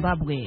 Zimbabwe.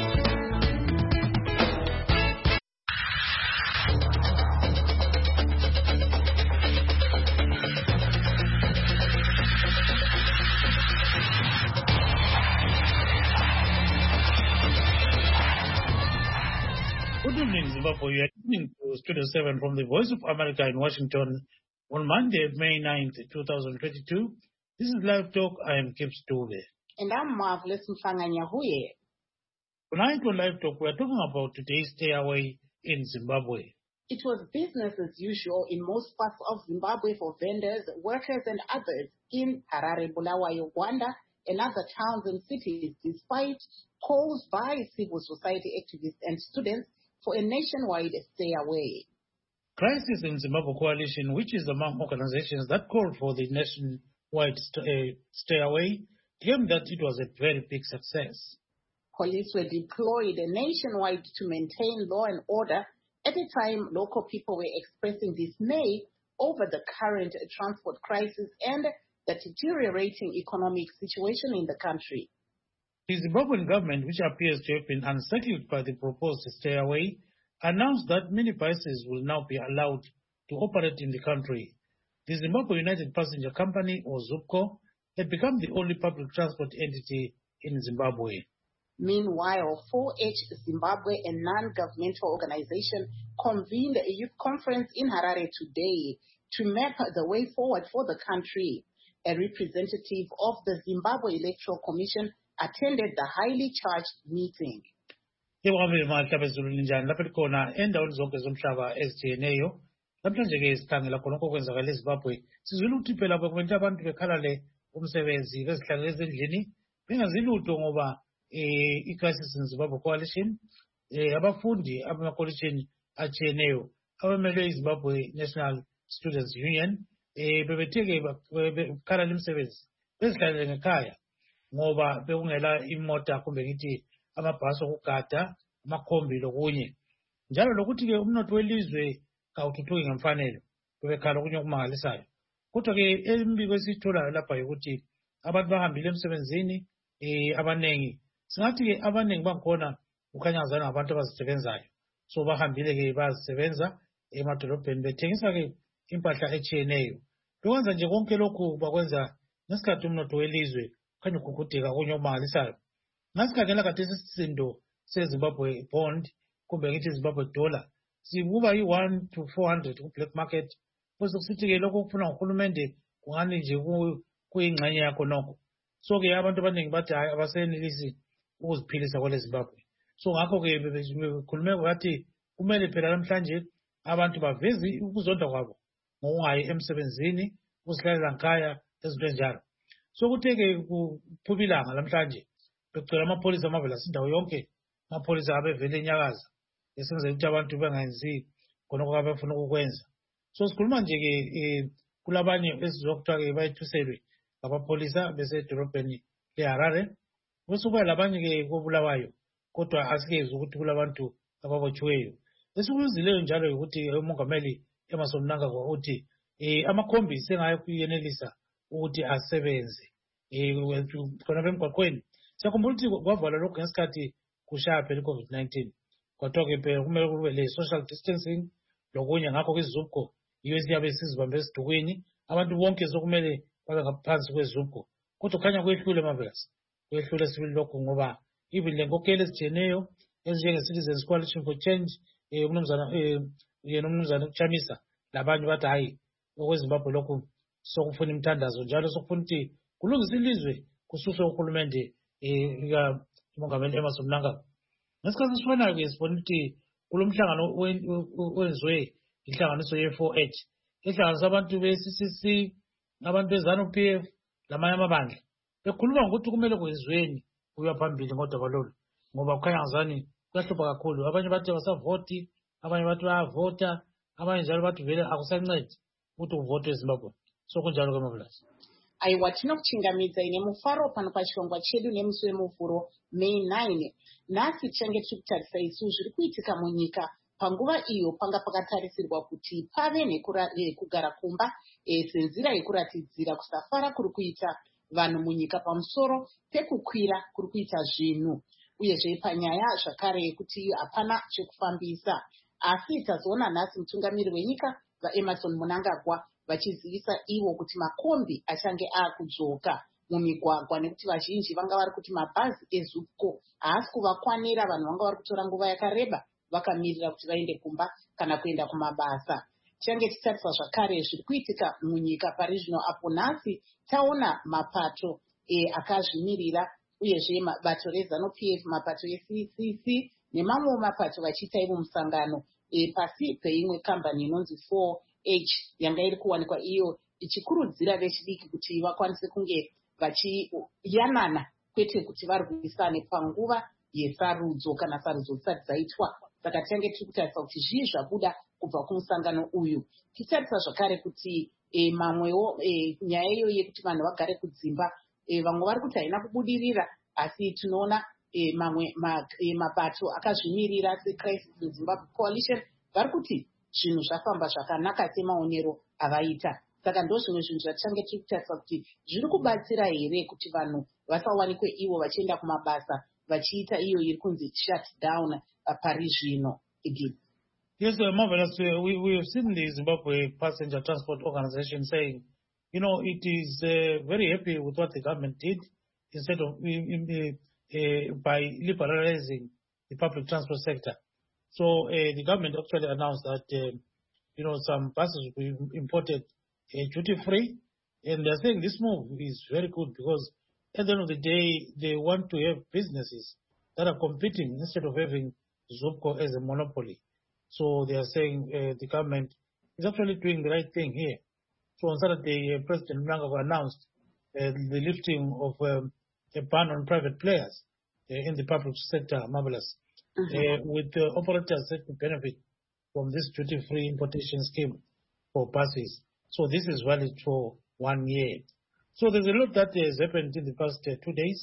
Good evening, Zimbabwe. You are listening to Studio 7 from the Voice of America in Washington on Monday, May 9th, 2022. This is Live Talk. I am Kip Stube. And I'm Marvelous Mfanganyahuye. Tonight on Live Talk, we are talking about today's stay away in Zimbabwe. It was business as usual in most parts of Zimbabwe for vendors, workers, and others in Harare, Bulawayo, Gwanda, and other towns and cities, despite calls by civil society activists and students for a nationwide stay away. Crisis in Zimbabwe Coalition, which is among organizations that called for the nationwide stay away, claimed that it was a very big success. Police were deployed nationwide to maintain law and order at a time local people were expressing dismay over the current transport crisis and the deteriorating economic situation in the country. The Zimbabwean government, which appears to have been unsettled by the proposed stay away, announced that minibuses will now be allowed to operate in the country. The Zimbabwe United Passenger Company, or ZUPCO, had become the only public transport entity in Zimbabwe. Meanwhile, 4H Zimbabwe, a non-governmental organization, convened a youth conference in Harare today to map the way forward for the country. A representative of the Zimbabwe Electoral Commission attended the highly charged meeting. Endaweni zonke zomhlaba ezitshiyeneyo namhlanje ke sikhangela khonokho okwenzakala eZimbabwe sizwile ukuthi phela bekwenta abantu bekhalale umsebenzi bezihlale ezindlini bengazilutho ngoba i-crisis in Zimbabwe Coalition abafundi abamakolishini atshiyeneyo abamelwe iZimbabwe National Students Union bebetheke bekhalala imisebenzi bezihlalele ngekhaya ngoba bekungela imota kumbe ngithi amabhasi okugada amakhombi lokunye njalo lokuthi-ke umnotho welizwe kawuthuthuki ngemfanelo bebekhala okunye okumangalisayo kodwa-ke embiko esiyitholayo lapha yokuthi abantu bahambile emsebenzini abaningi singathi-ke abaningi bakhona kukhanya ngazani ngabantu abazisebenzayo so bahambile-ke bazisebenza emadolobheni bethengisa-ke impahla etshiyeneyo bekwenza nje konke lokhu bakwenza ngesikhathi umnotho welizwe khanya ukugudeka okunye okumangalisayo ngasikhangela kade isisindo seZimbabwe bond kumbe ngithi Zimbabwe dollar sikuba yi-1 to 400 ku-black market bese kusithi-ke lokho kufuna nguhulumende kungani nje kuyingxenye yakho nokho so-ke abantu abaningi bathi hayi abasenelisi ukuziphilisa kwele Zimbabwe so ngakho-ke bekhulume bathi kumele phela namhlanje abantu baveze ukuzonda kwabo ngokungayi emsebenzini ukuzihlalela nkhaya ezinto enjalo so kuthe-ke kuphuma ilanga namhlanje becela amapholisa amavela asindawo yonke amapholisa abevele enyakaza esenzela ukuthi abantu bengayenzi khonokho abafuna ukukwenza so sikhuluma nje-ke kulabanye esizwa kuthiwa-ke bayethuselwe ngabapholisa besedolobheni leHarare besukuya labanye-ke kobulawayo kodwa asikezi ukuthi kulabantu ababotshiweyo esikuzileyo njalo ukuthi umongameli Emmerson Mnangagwa uthi amakhombi sengayenelisa ukuthi asebenze khonapha emgwaqweni siyakhumbula ukuthi kwavalwa lokhu ngesikhathi kushaya phela i-COVID-19 kwathiwa-ke phela kumele kube le-social distancing lokunye ngakho-ke iZUPCO yiyo esiyabe sizibambe esidukwini abantu bonke sokumele babe ngaphansi kweZUPCO kodwa kukhanya kwehlule Marvelous kwehlule sibili lokhu ngoba even le nkokhelo ezitshiyeneyo ezinjenge-Citizens Coalition for Change umnumzana ukuchamisa labanye bathi hayi okweZimbabwe lokhu sokufuna imithandazo njalo sokufuna ukuthi kulungisa ilizwe kususwe uhulumende umongameli Emmerson Mnangagwa ngesikhathi esifanayo-ke sibona ukuthi kulo mhlangano owenziwe inhlanganiso ye-4H ehlanganisa abantu be-CCC abantu be-ZANU-PF lamanye amabandla bekhuluma ngokuthi kumele kwenziweni kuya phambili ngodaba lolu ngoba kukhanya ngazani kuyahlupha kakhulu abanye bathi abasavoti abanye bathi bayavota abanye njalo bathi vele akusancedi ukuthi uvotwe eZimbabwe so kunjalo-ke Marvelous. Aiwa tinokuchingamidza ine mufaro pano pachirongwa chedu nemusi wemuvhuro May 9. Nhasi tichange tiri kutarisa isu zviri kuitika munyika panguva iyo panga pakatarisirwa kuti pave nekugara kumba senzira yekuratidzira kusafara kuri kuita vanhu munyika pamusoro pekukwira kuri kuita zvinhu. uyezve panyaya zvakare yekuti hapana chekufambisa. Asi tazoona nhasi mutungamiri wenyika vaEmmerson Mnangagwa vachizivisa ivo kuti makombi achange akudzoka mumigwagwa nekuti vazhinji vanga vari kuti mabhazi eZUPCO haasi kuvakwanira. Vanhu vanga vari kutora nguva yakareba vakamirira kuti vaende kumba kana kuenda kumabasa. Tichange titarisa zvakare zviri kuitika munyika parizvino, apo nhasi taona mapato akazvimirira uyezve bato reZANU-PF, mapato eCCC nemamwe mapato vachiita ivo musangano pasi peimwe kambani inonzi 4H yanga iri kuwanikwa iyo ichikurudzira vechidiki kuti vakwanise kunge vachiyanana kwete kuti varwisane panguva yesarudzo kana sarudzo dzisati dzaitwa. Saka tichange tiri kutarisa kuti zvii zvabuda kubva kumusangano uyu. Titarisa zvakare kuti mamwewo nyaya iyo yekuti vanhu vagare kudzimba, vamwe vari kuti haina kubudirira, asi tinoona mamwe mabato akazvimirira seCrisis in Zimbabwe Coalition vari kuti zvinhu zvafamba zvakanaka semaonero avaita. Saka ndo zvimwe zvinhu zvatichange tiri kutarisa kuti zviri kubatsira here kuti vanhu vasawanikwe ivo vachienda kumabasa vachiita iyo iri kunzi shutdown parizvino. Yes, marvelous. We have seen the Zimbabwe Passenger Transport Organization saying, it is very happy with what the government did instead of by liberalizing the public transport sector. So the government actually announced that, some buses will be imported duty-free, and they're saying this move is very good because at the end of the day, they want to have businesses that are competing instead of having ZUPCO as a monopoly. So they are saying the government is actually doing the right thing here. So on Saturday, President Mnangagwa announced the lifting of a ban on private players in the public sector, marvelous, with operators that to benefit from this duty-free importation scheme for buses. So this is valid for 1 year. So there's a lot that has happened in the past 2 days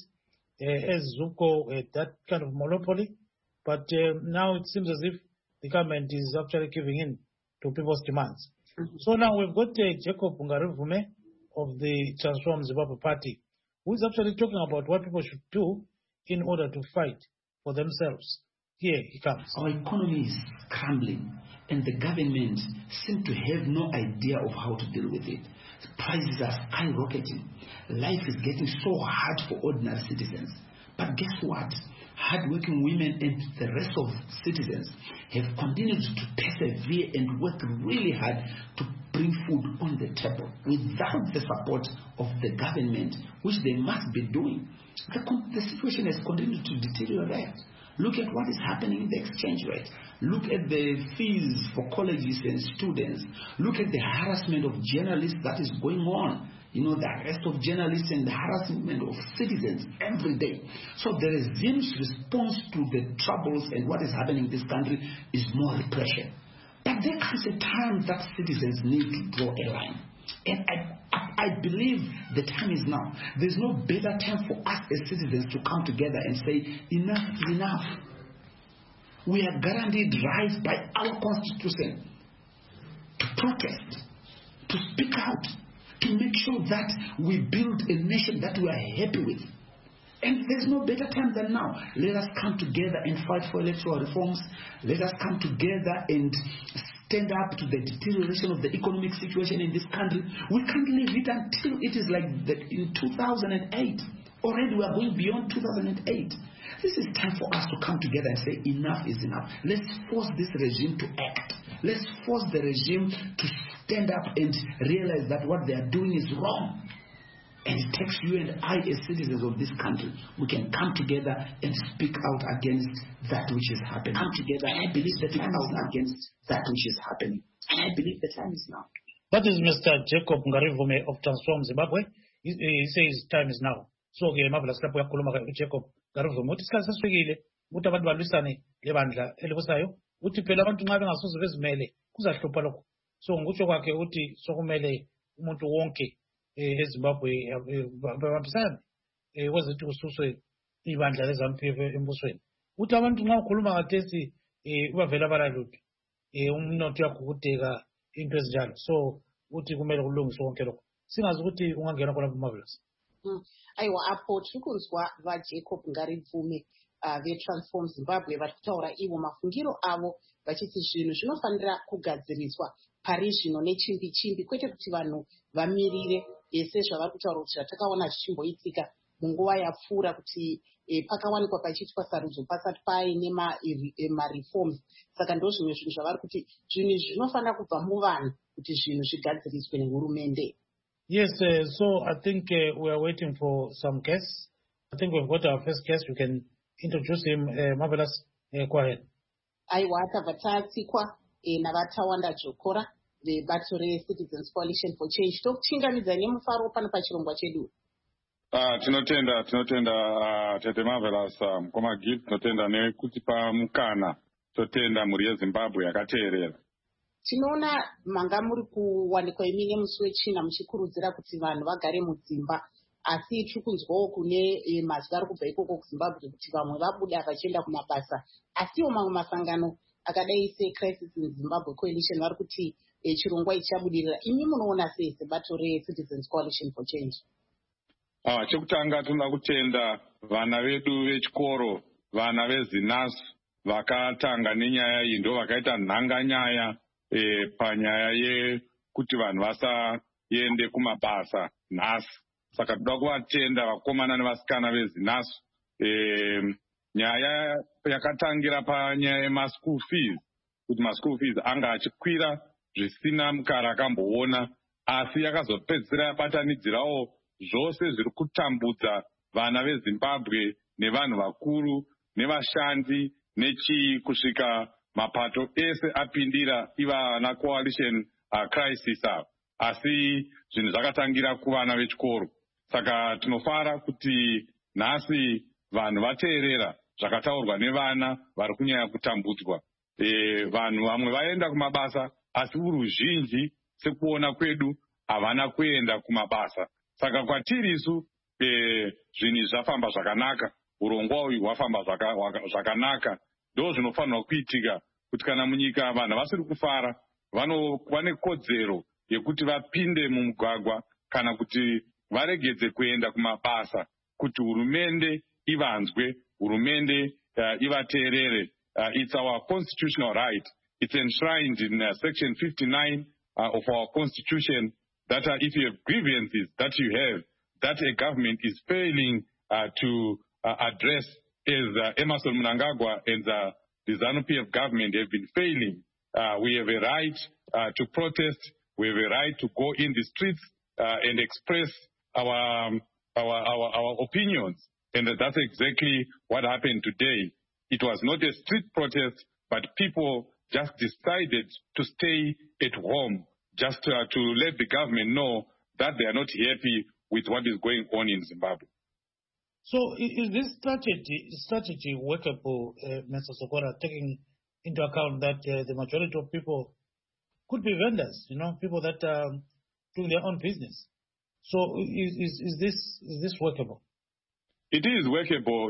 as ZUPCO had that kind of monopoly. But now it seems as if the government is actually giving in to people's demands. So now we've got Jacob Ngarivume of the Transform Zimbabwe Party, who is actually talking about what people should do in order to fight for themselves. Here he comes. Our economy is crumbling, and the government seems to have no idea of how to deal with it. Prices are skyrocketing. Life is getting so hard for ordinary citizens. But guess what? Hardworking women and the rest of citizens have continued to persevere and work really hard to bring food on the table without the support of the government, which they must be doing. The situation has continued to deteriorate. Look at what is happening in the exchange rate. Look at the fees for colleges and students. Look at the harassment of journalists that is going on. The arrest of journalists and the harassment of citizens every day. So the regime's response to the troubles and what is happening in this country is more repression. But there comes a time that citizens need to draw a line. And I believe the time is now. There's no better time for us as citizens to come together and say, enough is enough. We are guaranteed rights by our constitution to protest, to speak out, to make sure that we build a nation that we are happy with. And there's no better time than now. Let us come together and fight for electoral reforms. Let us come together and stand up to the deterioration of the economic situation in this country. We can't leave it until it is like in 2008. Already we are going beyond 2008. This is time for us to come together and say enough is enough. Let's force this regime to act. Let's force the regime to stand up and realize that what they are doing is wrong. And it takes you and I as citizens of this country. We can come together and speak out against that which is happening. Come together. I believe the time is now against that which is happening. I believe the time is now. That is Mr. Jacob Ngarivume of Transform Zimbabwe. He says time is now. So marvelous lapho yakhuluma Jacob Ngarivume uthi isikhathi sesifikile ukuthi abantu balwisane lebandla elibusayo uthi phela abantu nxa bengasoze bezimele kuzahlupha lokho. So ngokutsho kwakhe uthi sokumele umuntu wonke eZimbabwe babambisane kwezithi kususwe ibandla leZANU-PF embusweni. Uthi abantu nxa ukhuluma kathesi ubavela abalalutho umnotho uyagugudeka into ezinjalo. So uthi kumele kulungiswe konke lokho. Singazi ukuthi ungangena khona kumarvelous. Aiwa apho tiri kunzwa vaJacob Ngarivume veTransform Zimbabwe vari kutaura ivo mafungiro avo vachiti zvinhu zvinofanira kugadziriswa pari zvino nechimbi chimbi, kwete kuti vanhu vamirire sezvavari kutaura kuti zvatakaona zvichimboitika munguva yapfuura kuti pakawanikwa pachiitwa sarudzo pasati paine mareforms. Saka ndo zvimwe zvinhu zvavari kuti zvinhu izvi zvinofanira kubva muvanhu kuti zvinhu zvigadziriswe nehurumende. Yes, so I think we are waiting for some guests. I think we've got our first guest. We can introduce him. Marvelous. Go ahead. Aiwa, tabva tatsikwa navatawanda Jokora vebato reCitizens Coalition for Change. Tokuchingamidza nemufaro pano pachirongwa chedu. Tinotenda Tete Marvelous mukoma Gift, tinotenda nekutipa mukana, totenda mhuri yeZimbabwe yakateerera. Tinoona manga muri kuwanikwa imi nemusi wechina muchikurudzira kuti vanhu vagare mudzimba, asi tiri kunzwawo kune mazwi ari kubva ikoko kuZimbabwe kuti vamwe vabuda vachienda kumabasa, asiwo mamwe masangano akadai seCrisis in Zimbabwe Coalition vari kuti chirongwa ichi chabudirira. Imi munoona sei sebato reCitizens Coalition for Change? Chekutanga tinoda kutenda vana vedu vechikoro, vana veZinasu vakatanga nenyaya iyi, ndo vakaita nhanganyaya panyaya yekuti vanhu vasaende kumabasa nhasi. Saka toda kuvatenda vakomana nevasikana veZinasu. Nyaya yakatangira panyaya yemaschool fees, kuti maschool fees anga achikwira zvisina mukara akamboona, asi yakazopedzisira yabatanidzirawo zvose zviri kutambudza vana veZimbabwe nevanhu vakuru nevashandi nechii kusvika mapato ese apindira ivana coalition crisis ava, asi zvinhu zvakatangira kuvana vechikoro. Saka tinofara kuti nhasi vanhu vateerera zvakataurwa nevana vari kunyanya kutambudzwa. Vanhu vamwe vaenda kumabasa, asi uruzhinji sekuona kwedu havana kuenda kumabasa. Saka kwatirisu zvinhu zvafamba zvakanaka, urongwa uyu hwafamba zvakanaka. Ndo zvinofanirwa kuitika kuti kana munyika vanhu vasiri kufara, vane kodzero yekuti vapinde mumugwagwa kana kuti varegedze kuenda kumabasa, kuti hurumende ivanzwe, hurumende ivateerere. It's our constitutional right. It's enshrined in section 59 of our constitution that if you have grievances that you have, that a government is failing to address, as Emmerson Mnangagwa and the ZANU-PF government have been failing. We have a right to protest. We have a right to go in the streets and express our opinions. And that's exactly what happened today. It was not a street protest, but people just decided to stay at home, just to let the government know that they are not happy with what is going on in Zimbabwe. So is this strategy workable, Mr. Sokora, taking into account that the majority of people could be vendors, people that do their own business? So is this workable? It is workable.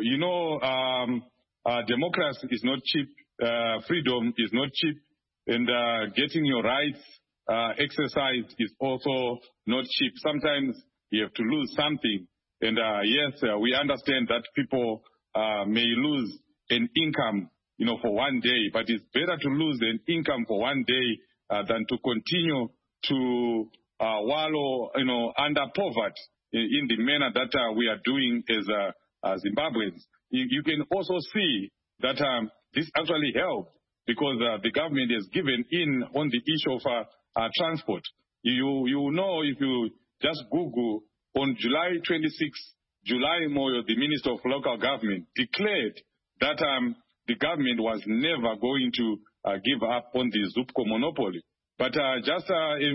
Democracy is not cheap. Freedom is not cheap. And getting your rights exercised is also not cheap. Sometimes you have to lose something. And yes, we understand that people may lose an income, for one day. But it's better to lose an income for one day than to continue to wallow, under poverty in the manner that we are doing as Zimbabweans. You can also see that this actually helped because the government has given in on the issue of transport. You know, if you just Google, on July 26, July Moyo, the Minister of Local Government, declared that the government was never going to give up on the ZUPCO monopoly. But just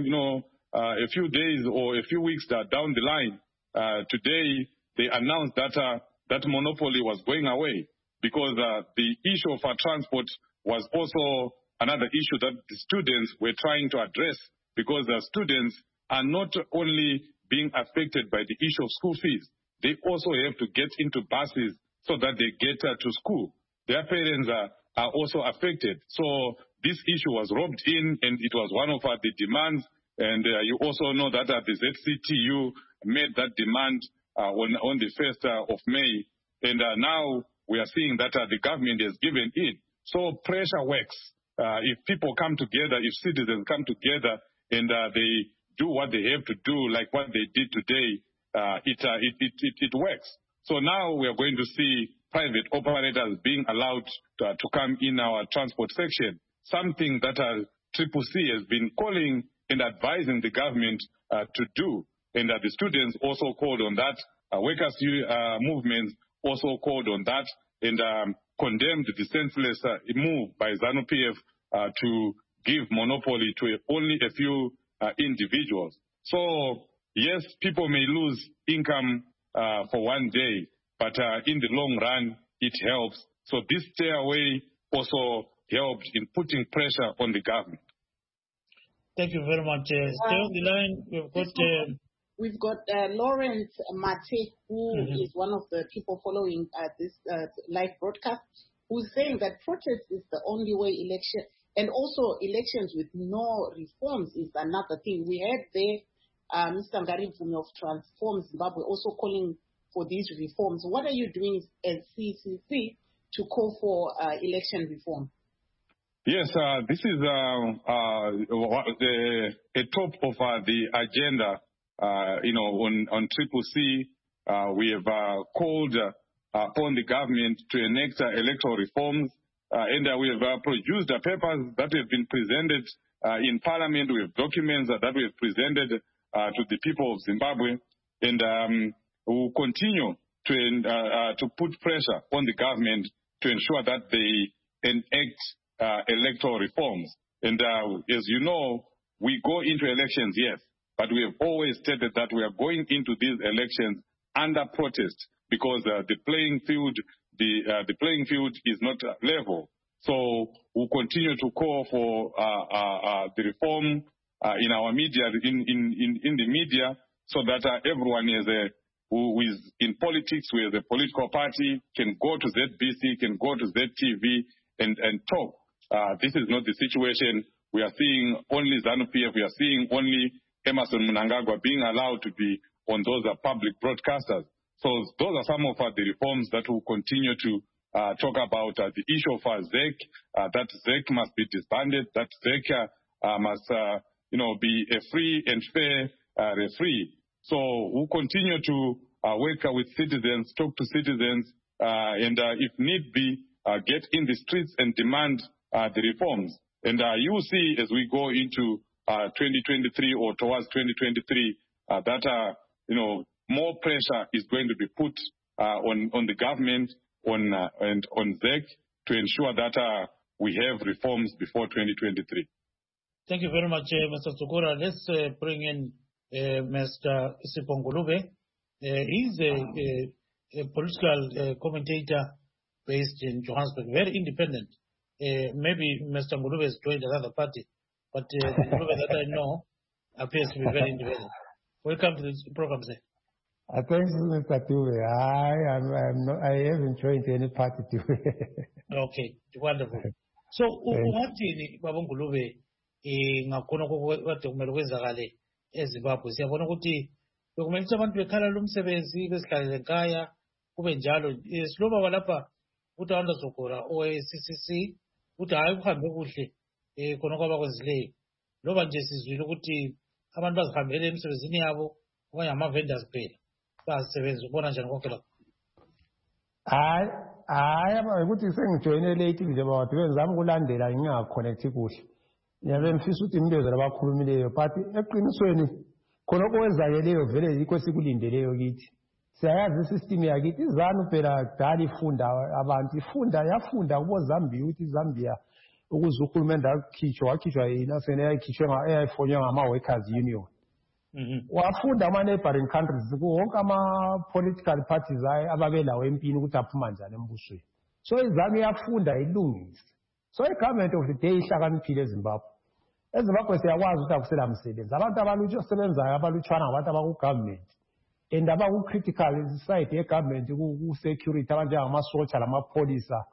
a few days or a few weeks down the line, today they announced that that monopoly was going away because the issue of transport was also another issue that the students were trying to address, because the students are not only being affected by the issue of school fees, they also have to get into buses so that they get to school. Their parents are also affected. So this issue was roped in, and it was one of the demands. And you also know that the ZCTU made that demand on the 1st of May. And now we are seeing that the government has given in. So pressure works. If people come together, if citizens come together and they do what they have to do, like what they did today, it works. So now we are going to see private operators being allowed to come in our transport section, something that CCC has been calling and advising the government to do. And the students also called on that. Workers' movements also called on that and condemned the senseless move by ZANU-PF to give monopoly to only a few individuals. So, yes, people may lose income for one day, but in the long run, it helps. So this stairway also helped in putting pressure on the government. Thank you very much. Stay on the line. We've got Lawrence Mate, who is one of the people following this live broadcast, who's saying that protest is the only way election, and also elections with no reforms is another thing. We had there Mr. Ngari Mvumi of Transform Zimbabwe also calling for these reforms. What are you doing as CCC to call for election reform? Yes, this is a top of the agenda. On CCC, we have called upon the government to enact electoral reforms, and we have produced papers that have been presented in Parliament. We have documents that we have presented to the people of Zimbabwe, and we will continue to put pressure on the government to ensure that they enact electoral reforms. And as you know, we go into elections, yes, but we have always stated that we are going into these elections under protest because the playing field is not level. So we'll continue to call for the reform in our media, in the media, so that everyone who is in politics, who is a political party, can go to ZBC, can go to ZTV and talk. This is not the situation. We are seeing only ZANU-PF, we are seeing only Emmerson Mnangagwa being allowed to be on those public broadcasters. So those are some of the reforms that will continue to talk about. The issue of ZEC, that ZEC must be disbanded, that ZEC must be a free and fair referee. So we'll continue to work with citizens, talk to citizens, and if need be, get in the streets and demand the reforms. And you will see as we go into 2023 or towards 2023 that more pressure is going to be put on the government and on ZEC to ensure that we have reforms before 2023. Thank you very much, Mr. Tsukura. Let's bring in Mr. Sipho Ngulube. He's a political commentator based in Johannesburg, very independent. Maybe Mr. Ngulube has joined another party, but the Ngulube that I know appears to be very independent. Welcome to the program, sir. Thanks, Mr. Tuve. I haven't joined any party today. Okay, wonderful. So, what in Baba Ngulube ngakhona kodwa kumele kwenzakale eZimbabwe? Siyabona ukuthi dokumenti abantu bekhala lumsebenzi besikhalele ekhaya kube njalo siloba walapha ukuthi abantu zokora oCCC ukuthi hayi kuhambe kuhle khona kwabakwenzileyo loba nje sizwile ukuthi abantu bazihambele emsebenzini yabo okanye ama-vendors kuphela basebenza ubona njani konke lokho? hayi ukuthi sengijoyine late nje bawathi benzama ukulandela ngingakhonethi kuhle ngiyabe ngifisa ukuthi imbezo labakhulumileyo but eqinisweni khona okwenzakeleyo vele yikho sikulindeleyo kithi. Siyayazi isystem yakithi iZANU phela kudala ifunda abantu yafunda kubo Zambia ukuthi iZambia ukuze uhulumende wakhishwa yinasenye eyayifonywa ngama-workers union. Wafunda ama-neighboring countries wonke ama-political parties ababelawo empini ukuthi aphuma njani embusweni. So iZANU yafunda ilungise. So i-government of the day ihlakaniphile eZimbabwe. eZimbabwe siyakwazi ukuthi akusela msebenzi. Abantu abasebenzayo abalutshwana ngabantu abaku-government and abaku-critical side ye-government ku-security abanjengamasotsha lamapholisa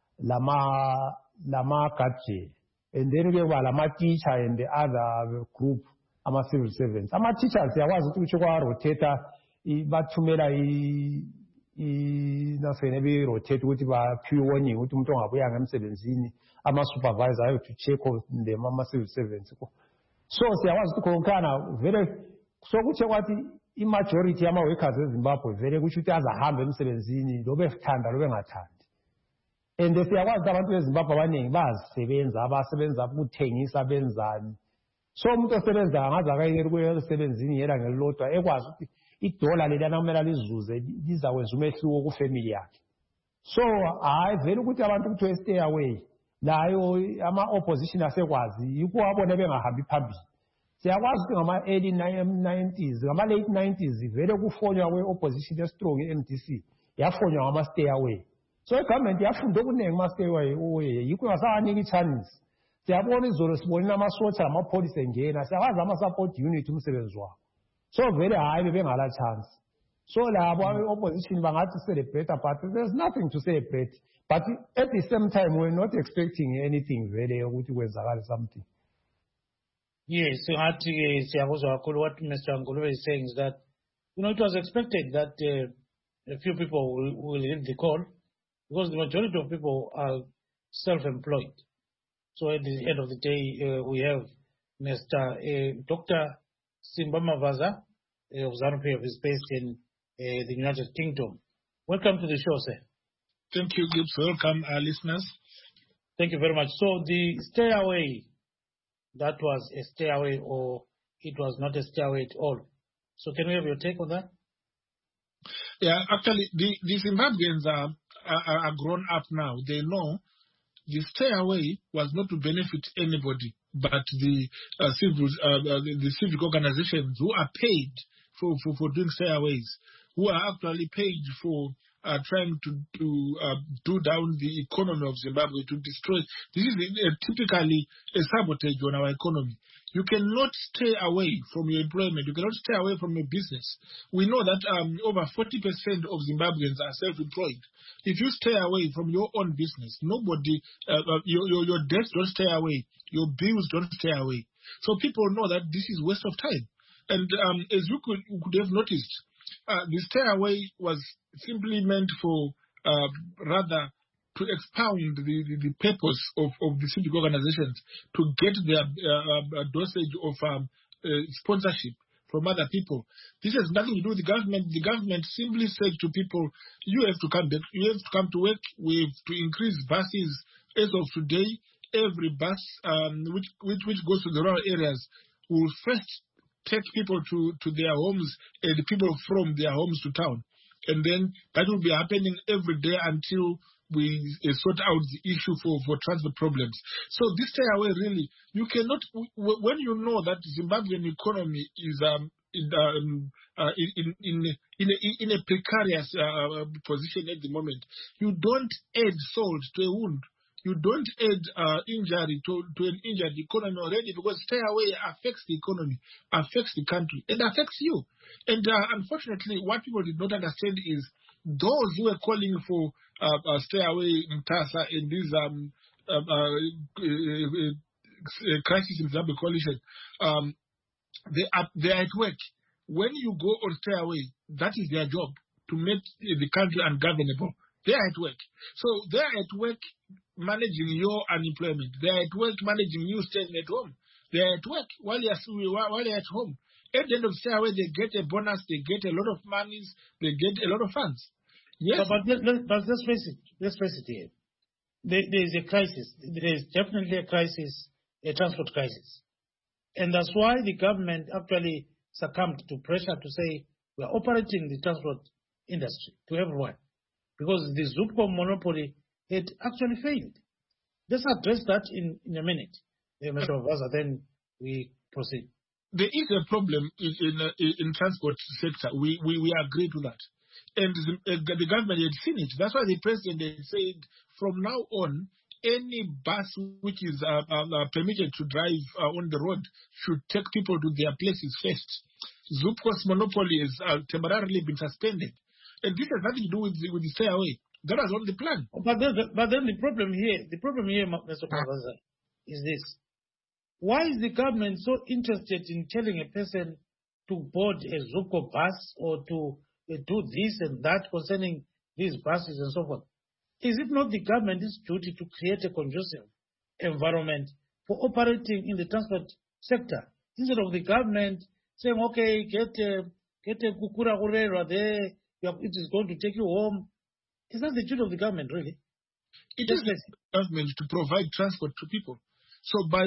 lama-guardian and then kuye kuba lama-teacher and the other group ama-civil servants. Ama-teachers siyakwazi ukuthi kutsho kwa-rotator bathumela nasene be-rotate ukuthi baphiwe warning ukuthi umuntu ongabuyanga emsebenzini ama-supervisor ayo to check on them ama-civil servants. So siyakwazi ukuthi khonkana vele sokuthe kwathi i-majority yama-workers eZimbabwe vele kusho ukuthi azahambe emsebenzini lobe ethanda lobe engathandi. And siyakwazi ukuthi abantu beZimbabwe abaningi bayazisebenza abasebenza ukuthengisa benzani. So umuntu osebenza angaze akayekela ukuya emsebenzini yela ngelilodwa ekwazi ukuthi idola leliyana kumele lizuze lizakwenza umehluko kufamily yakhe. So hayi vele ukuthi abantu kuthiwe stay away layo ama-opposition asekwazi yikho abone bengahambi phambili. Siyakwazi ukuthi ngama-early 90s ngama-late 90s vele kufonywa kwe-opposition estrong e-MDC yafonywa ngama-stay away. So igovernment yafunda okuningi ma-stay away yikho ingasawanika i-chance. Siyabona izolo sibonile amasotsha namapholisa engena siyakwazi ama-support unit umsebenzi wabo. So vele hayi bebengala chance. So labo opposition bangathi celebrate, but there's nothing to celebrate. But at the same time we're not expecting anything vele ukuthi kwenzakala something. Yes, so what Mr. Ngulube is saying is that it was expected that a few people will leave the call because the majority of people are self-employed. So at the end of the day, we have Mr. Dr. Simba Mavaza of ZANU-PF is based in the United Kingdom. Welcome to the show, sir. Thank you, Gibbs. Welcome, our listeners. Thank you very much. So the stay away, that was a stay away or it was not a stay away at all. So can we have your take on that? Yeah, actually, the Zimbabweans are grown up now. They know the stay away was not to benefit anybody, but the civic organizations who are paid for doing stayaways, who are actually paid for trying to do down the economy of Zimbabwe, to destroy. This is typically a sabotage on our economy. You cannot stay away from your employment. You cannot stay away from your business. We know that over 40% of Zimbabweans are self-employed. If you stay away from your own business, nobody, your debts don't stay away. Your bills don't stay away. So people know that this is waste of time. And as you could have noticed, the stay away was simply meant for rather to expound the purpose of the civic organizations to get their dosage of sponsorship from other people. This has nothing to do with the government. The government simply said to people, you have to come back, you have to come to work, we have to increase buses. As of today, every bus which goes to the rural areas will first take people to their homes and people from their homes to town. And then that will be happening every day until we sort out the issue for transport problems. So this stay away really, you cannot, when you know that the Zimbabwean economy is in a precarious position at the moment, you don't add salt to a wound. You don't add injury to an injured economy already, because stay away affects the economy, affects the country, and affects you. And unfortunately, what people did not understand is those who are calling for stay away Mtasa in this crisis in Zimbabwe coalition, they are at work. When you go on stay away, that is their job, to make the country ungovernable. They are at work. So they are at work managing your unemployment. They are at work managing you staying at home. They are at work while you're at home. At the end of stay away, they get a bonus, they get a lot of monies, they get a lot of funds. Yes. But let's face it here. There is a crisis. There is definitely a crisis, a transport crisis. And that's why the government actually succumbed to pressure to say, we are operating the transport industry to everyone. Because the ZUPCO monopoly had actually failed. Let's address that in a minute, Mr. Mavaza, then we proceed. There is a problem in transport sector. We agree to that. And the government had seen it. That's why the president had said, from now on, any bus which is permitted to drive on the road should take people to their places first. ZUPCO's monopoly has temporarily been suspended. And this has nothing to do with the stay away. That was not the plan. But then the problem here, Mr. Mavaza, is this. Why is the government so interested in telling a person to board a ZUPCO bus or to do this and that concerning these buses and so forth. Is it not the government's duty to create a conducive environment for operating in the transport sector, instead of the government saying, okay, get a kukura kurera there, it is going to take you home? Is that the duty of the government, really? It is the government to provide transport to people. So by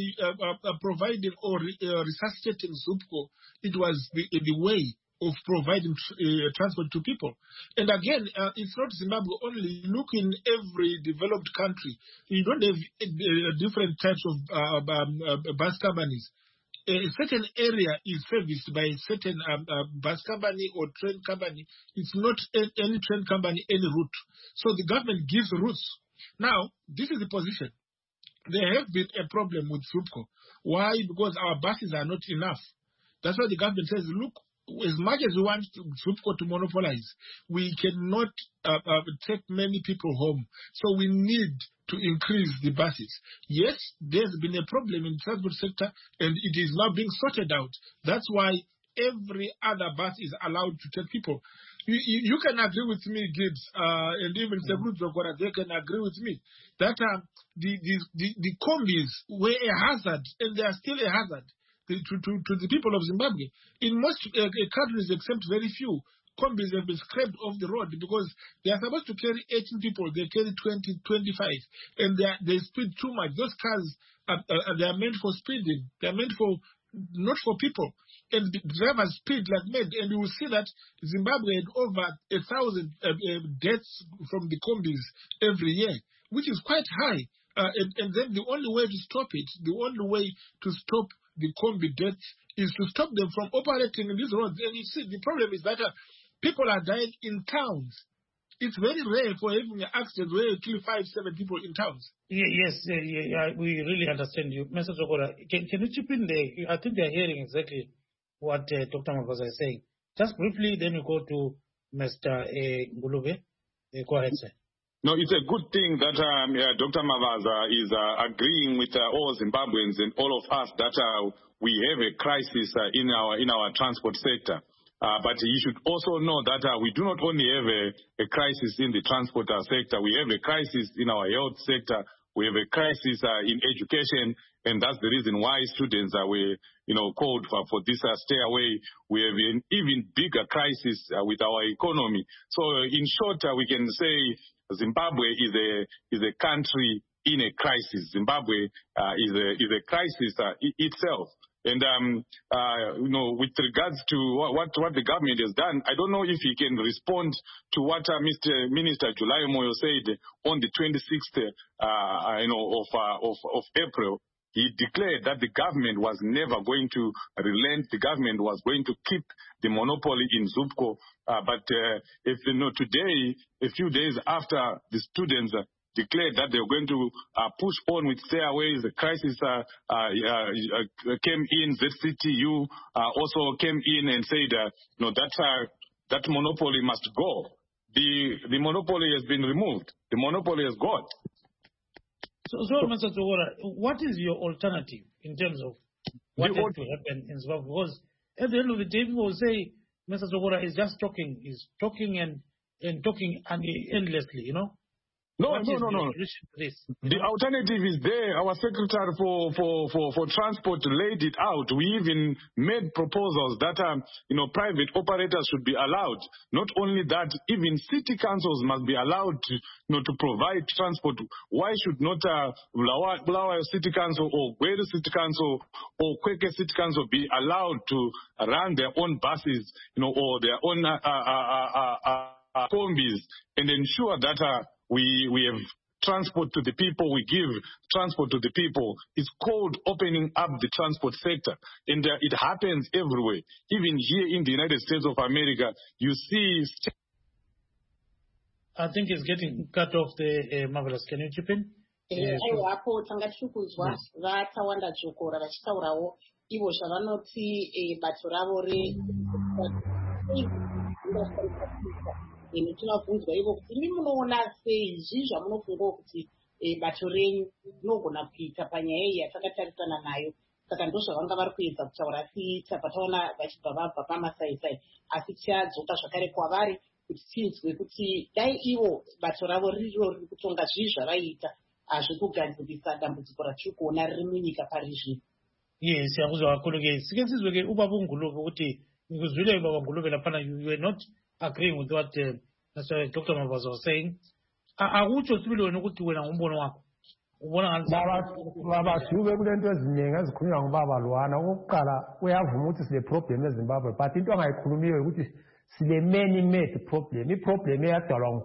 providing or resuscitating ZUPCO, it was the way of providing transport to people. And again, it's not Zimbabwe only. Look in every developed country. You don't have different types of bus companies. A certain area is serviced by a certain bus company or train company. It's not any train company, any route. So the government gives routes. Now, this is the position. There has been a problem with ZUPCO. Why? Because our buses are not enough. That's why the government says, look, as much as we want ZUPCO to monopolize, we cannot take many people home. So we need to increase the buses. Yes, there's been a problem in the transport sector, and it is now being sorted out. That's why every other bus is allowed to take people. You can agree with me, Gibbs, and even Seblut Zokora, they can agree with me, that the combis were a hazard, and they are still a hazard to the people of Zimbabwe. In most countries, except very few, combis have been scraped off the road because they are supposed to carry 18 people. They carry 20, 25, and they speed too much. Those cars, they are meant for speeding. They are meant for not for people. And the drivers speed like mad. And you will see that Zimbabwe had over 1,000 deaths from the combis every year, which is quite high. And then the only way to stop it, the only way to stop the combi deaths is to stop them from operating in these roads. And you see, the problem is that people are dying in towns. It's very rare for having an accident where you kill 5-7 people in towns. Yes, we really understand you. Mr. Zokora, can you chip in there? I think they're hearing exactly what Dr. Mavaza is saying. Just briefly, then we go to Mr. Ngulube. Go ahead, sir. No, it's a good thing that Dr. Mavaza is agreeing with all Zimbabweans and all of us that we have a crisis in our transport sector. But you should also know that we do not only have a crisis in the transport sector, we have a crisis in our health sector, we have a crisis in education, and that's the reason why students were called for this stay away. We have an even bigger crisis with our economy. So in short, we can say Zimbabwe is a country in a crisis. Zimbabwe is a crisis itself. And, with regards to what the government has done, I don't know if he can respond to what Mr. Minister July Moyo said on the 26th, of April. He declared that the government was never going to relent. The government was going to keep the monopoly in ZUPCO. But today, a few days after the students declared that they were going to push on with stairways, the crisis came in. ZCTU also came in and said that monopoly must go. The monopoly has been removed. The monopoly has gone. So Mr. Zokora, what is your alternative in terms of what has to happen in Zimbabwe? Because at the end of the day, people will say Mr. Zokora is just talking. He's talking and talking endlessly, No. The alternative is there. Our Secretary for Transport laid it out. We even made proposals that private operators should be allowed. Not only that, even city councils must be allowed to provide transport. Why should not Bulawayo City Council or Gweru City Council or Kweke City Council be allowed to run their own buses, or their own combis, and ensure that we have transport to the people, we give transport to the people. It's called opening up the transport sector. And it happens everywhere. Even here in the United States of America, you see... I think it's getting cut off the Marvelous. Can you chip in? Hapo tangachukuzwa vatawanda Zokora vachitaurawo ivo zvavanoti bato ravo tinobvunzwa ivo kuti imi munoona sei zvii zvamunofungawo kuti bato renyu rinogona kuita panyaya iyi yatakatarisana nayo saka ndozvavanga vari kuedza kutaura kuita pataona vachibva vabva pamasaisai, asi tichadzoka zvakare kwavari kuti tinzwe kuti dai ivo bato ravo ririwo riri kutonga zvii zvavaiita zvekugadzirisa dambudziko ratiri kuona riri munyika pari zvino. Yes, siyakuzwa kakhulu ke. Sike sizwe ke ubaba uNgulube ukuthi ngikuzwile baba Ngulube laphana you were not agreeing with what Dr. Mavaza was saying. Akutsho sibili wena ukuthi wena ngumbono wakho. Ubona baba sibe kulento eziningi ezikhulunywa ngubaba Lwana. Okokuqala uyavuma ukuthi sile problem eZimbabwe, but into angayikhulumiyo ukuthi sile man-made problem. I-problem eyadalwa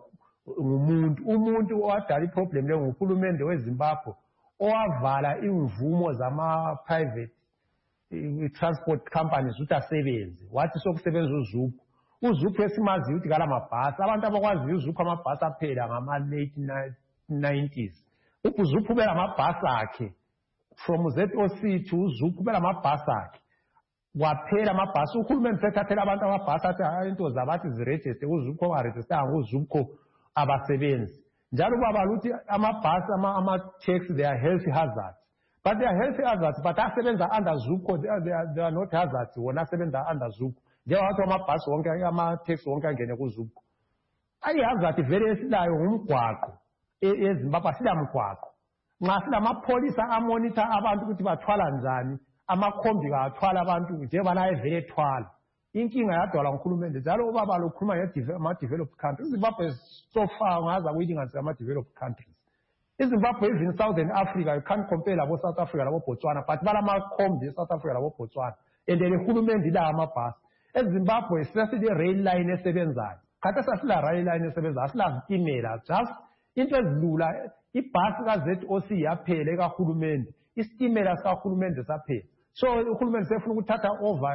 umuntu owadala i-problem leyo nguhulumende weZimbabwe owavala imvumo zama-private transport companies ukuthi asebenze, wathi sokusebenza uZupco. uZupco esimaziyo ukuthi kala mabhasi, abantu abakwaziyo uZupco amabhasi aphela ngama-late 90s. uZupco ubela amabhasi akhe from ZOC to uZupco ubela amabhasi akhe, waphela amabhasi. Uhulumeni sethathela abantu amabhasi athi into zabathi zirejiste uZupco ongarejistanga uZupco abasebenzi. Njalo baba luthi amabhasi ama-taxi they are health hazards, but they are health hazards but asebenza under Zupco, they are not hazards wona asebenza under Zupco. Njengoba amabhasi wonke ama-taxi wonke angene kuZupco. Ayi-hazard vele esilayo ngumgwaqo eZimbabwe, silamgwaqo. Nxa silamapholisa amonitha abantu ukuthi bathwala njani, amakhombi kawathwala abantu njengobana ayevele ethwala. Inkinga yadalwa nguhulumende. Njalo ubaba lokhuluma ngama-developed countries. iZimbabwe is so far ngaza kuyilinganisa ama-developed countries. iZimbabwe even Southern Africa, you can't compare labo South Africa labo Botswana, but balamakhombi eSouth Africa labo Botswana. And the hulumende ila amabhasi. eZimbabwe sesile rail line esebenzayo. Khathi sasila rail line esebenzayo, asila zitimela. Just into ezilula, ibhasi ka-ZOC yaphela kahulumende, isitimela sikahulumende saphela. So uhulumende sefuna ukuthatha over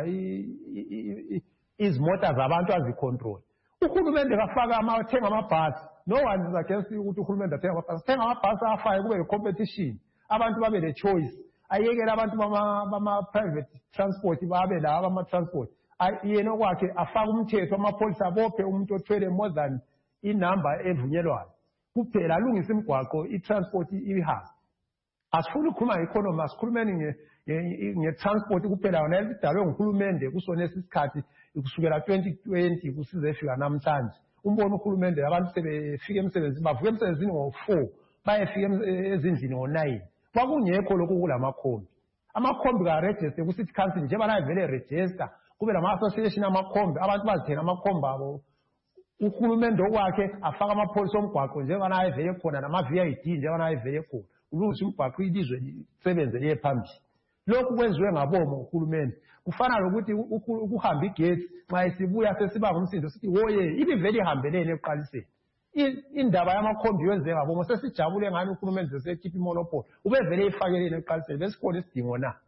izimota zabantu azicontrol. Uhulumende kafaka athenga amabhasi. No one is against ukuthi uhulumende athenga amabhasi. Thenga amabhasi afayo kube competition. Abantu babe le choice. Ayekela abantu bama-private transport babe la abama-transport. Yena okwakhe afaka umthetho amapholisa abophe umuntu othwele more than inamba evunyelwayo. Kuphela alungisa imigwaqo i-transport ihambe. Asifuna ukukhuluma nge-economy, asikhulumeni nge-transport kuphela yona elidalwe nguhulumende kusona isikhathi kusukela 2020 kusize efika namhlanje. Umbona uhulumende abantu sebefika emsebenzini, bavuka emsebenzini ngo-4 bayefika ezindlini ngo-9. Kwakungekho lokhu kulamakhombi. Amakhombi ka-register ku-city council njengoba naye vele register kube lama-association amakhombi, abantu bazithenga amakhombi abo. Uhulumende okwakhe afaka amapholisa omgwaqo njengoba naye vele khona nama-VID njengoba naye vele khona. Ulungisa umgwaqo ilizwe lisebenze liye phambili. Lokhu kwenziwe ngabomo uhulumende. Kufana lokuthi ukuhamba igesi nxa esibuya sesibanga umsindo sithi woye ibivele ihambelene eqaliseni. Indaba yamakhombi yenze ngabomo sesijabule ngani uhulumende sekhipha imonopoli. Ubevele ifakelene eqaliseni besikhona isidingo na.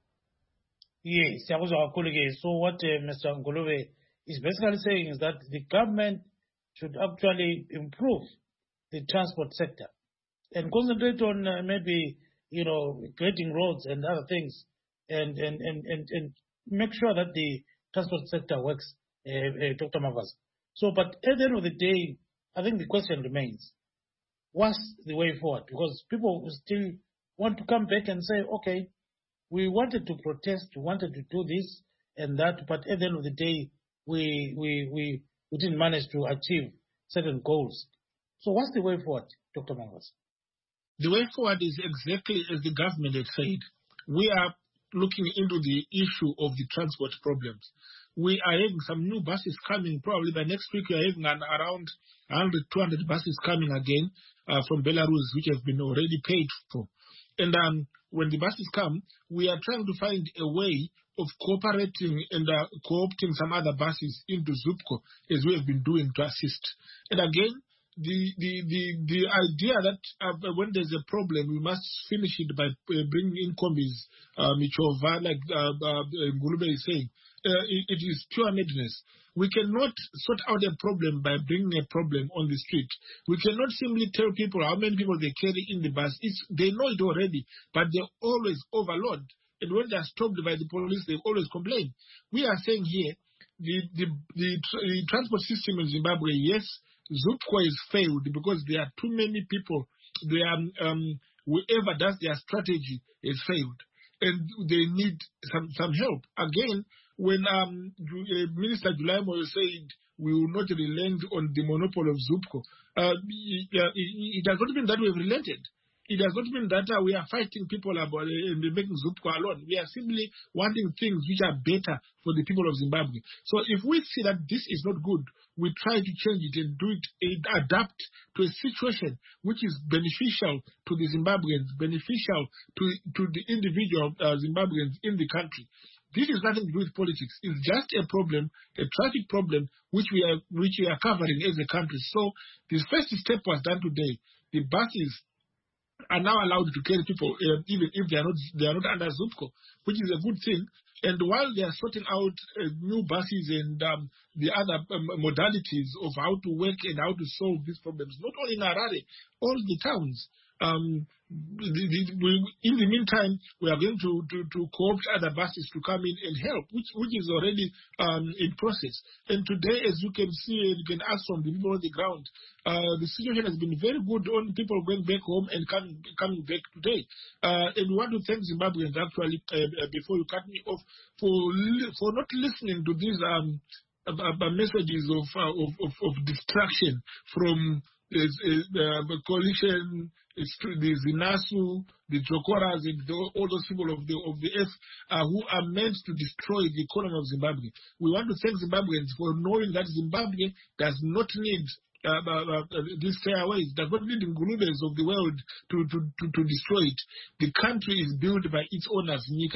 Yes, siyakuzwa kakhulu ke. So what Mr. Ngulube is basically saying is that the government should actually improve the transport sector and concentrate on maybe, creating roads and other things and make sure that the transport sector works, Dr. Mavaza. So, but at the end of the day, I think the question remains, what's the way forward? Because people still want to come back and say, okay, we wanted to protest, we wanted to do this and that, but at the end of the day, we didn't manage to achieve certain goals. So what's the way forward, Dr. Mavaza? The way forward is exactly as the government has said. We are looking into the issue of the transport problems. We are having some new buses coming. Probably by next week, we are having around 100, 200 buses coming again from Belarus, which have been already paid for. And when the buses come, we are trying to find a way of cooperating and co-opting some other buses into Zupco, as we have been doing to assist. And again, the idea that when there's a problem, we must finish it by bringing in combis, Michova, like Ngulube is saying, it is pure madness. We cannot sort out a problem by bringing a problem on the street. We cannot simply tell people how many people they carry in the bus. They know it already, but they always overload. And when they are stopped by the police, they always complain. We are saying here, the transport system in Zimbabwe, yes, Zupco is failed because there are too many people. Whoever does their strategy has failed. and they need some help. Again, when Minister July Moyo said we will not relent on the monopoly of Zupco, it does not mean that we have relented. It does not mean that we are fighting people about and making Zupco alone. We are simply wanting things which are better for the people of Zimbabwe. So if we see that this is not good, we try to change it and do it, adapt to a situation which is beneficial to the Zimbabweans, beneficial to the individual Zimbabweans in the country. This is nothing to do with politics. It's just a problem, a traffic problem, which we are covering as a country. So this first step was done today. The buses are now allowed to carry people, even if they are not under Zupco, which is a good thing. And while they are sorting out new buses and the other modalities of how to work and how to solve these problems, not only in Harare, all the towns. In the meantime, we are going to co-opt other buses to come in and help, which is already in process. And today, as you can see, you can ask from the people on the ground, the situation has been very good on people going back home and coming back today. And we want to thank Zimbabweans, actually, before you cut me off, for not listening to these messages of distraction from the coalition, the Zinasu, the Jokoras, and all those people of the earth who are meant to destroy the economy of Zimbabwe. We want to thank Zimbabweans for knowing that Zimbabwe does not need these fairways, does not need the Ngulubes of the world to destroy it. The country is built by its owners. And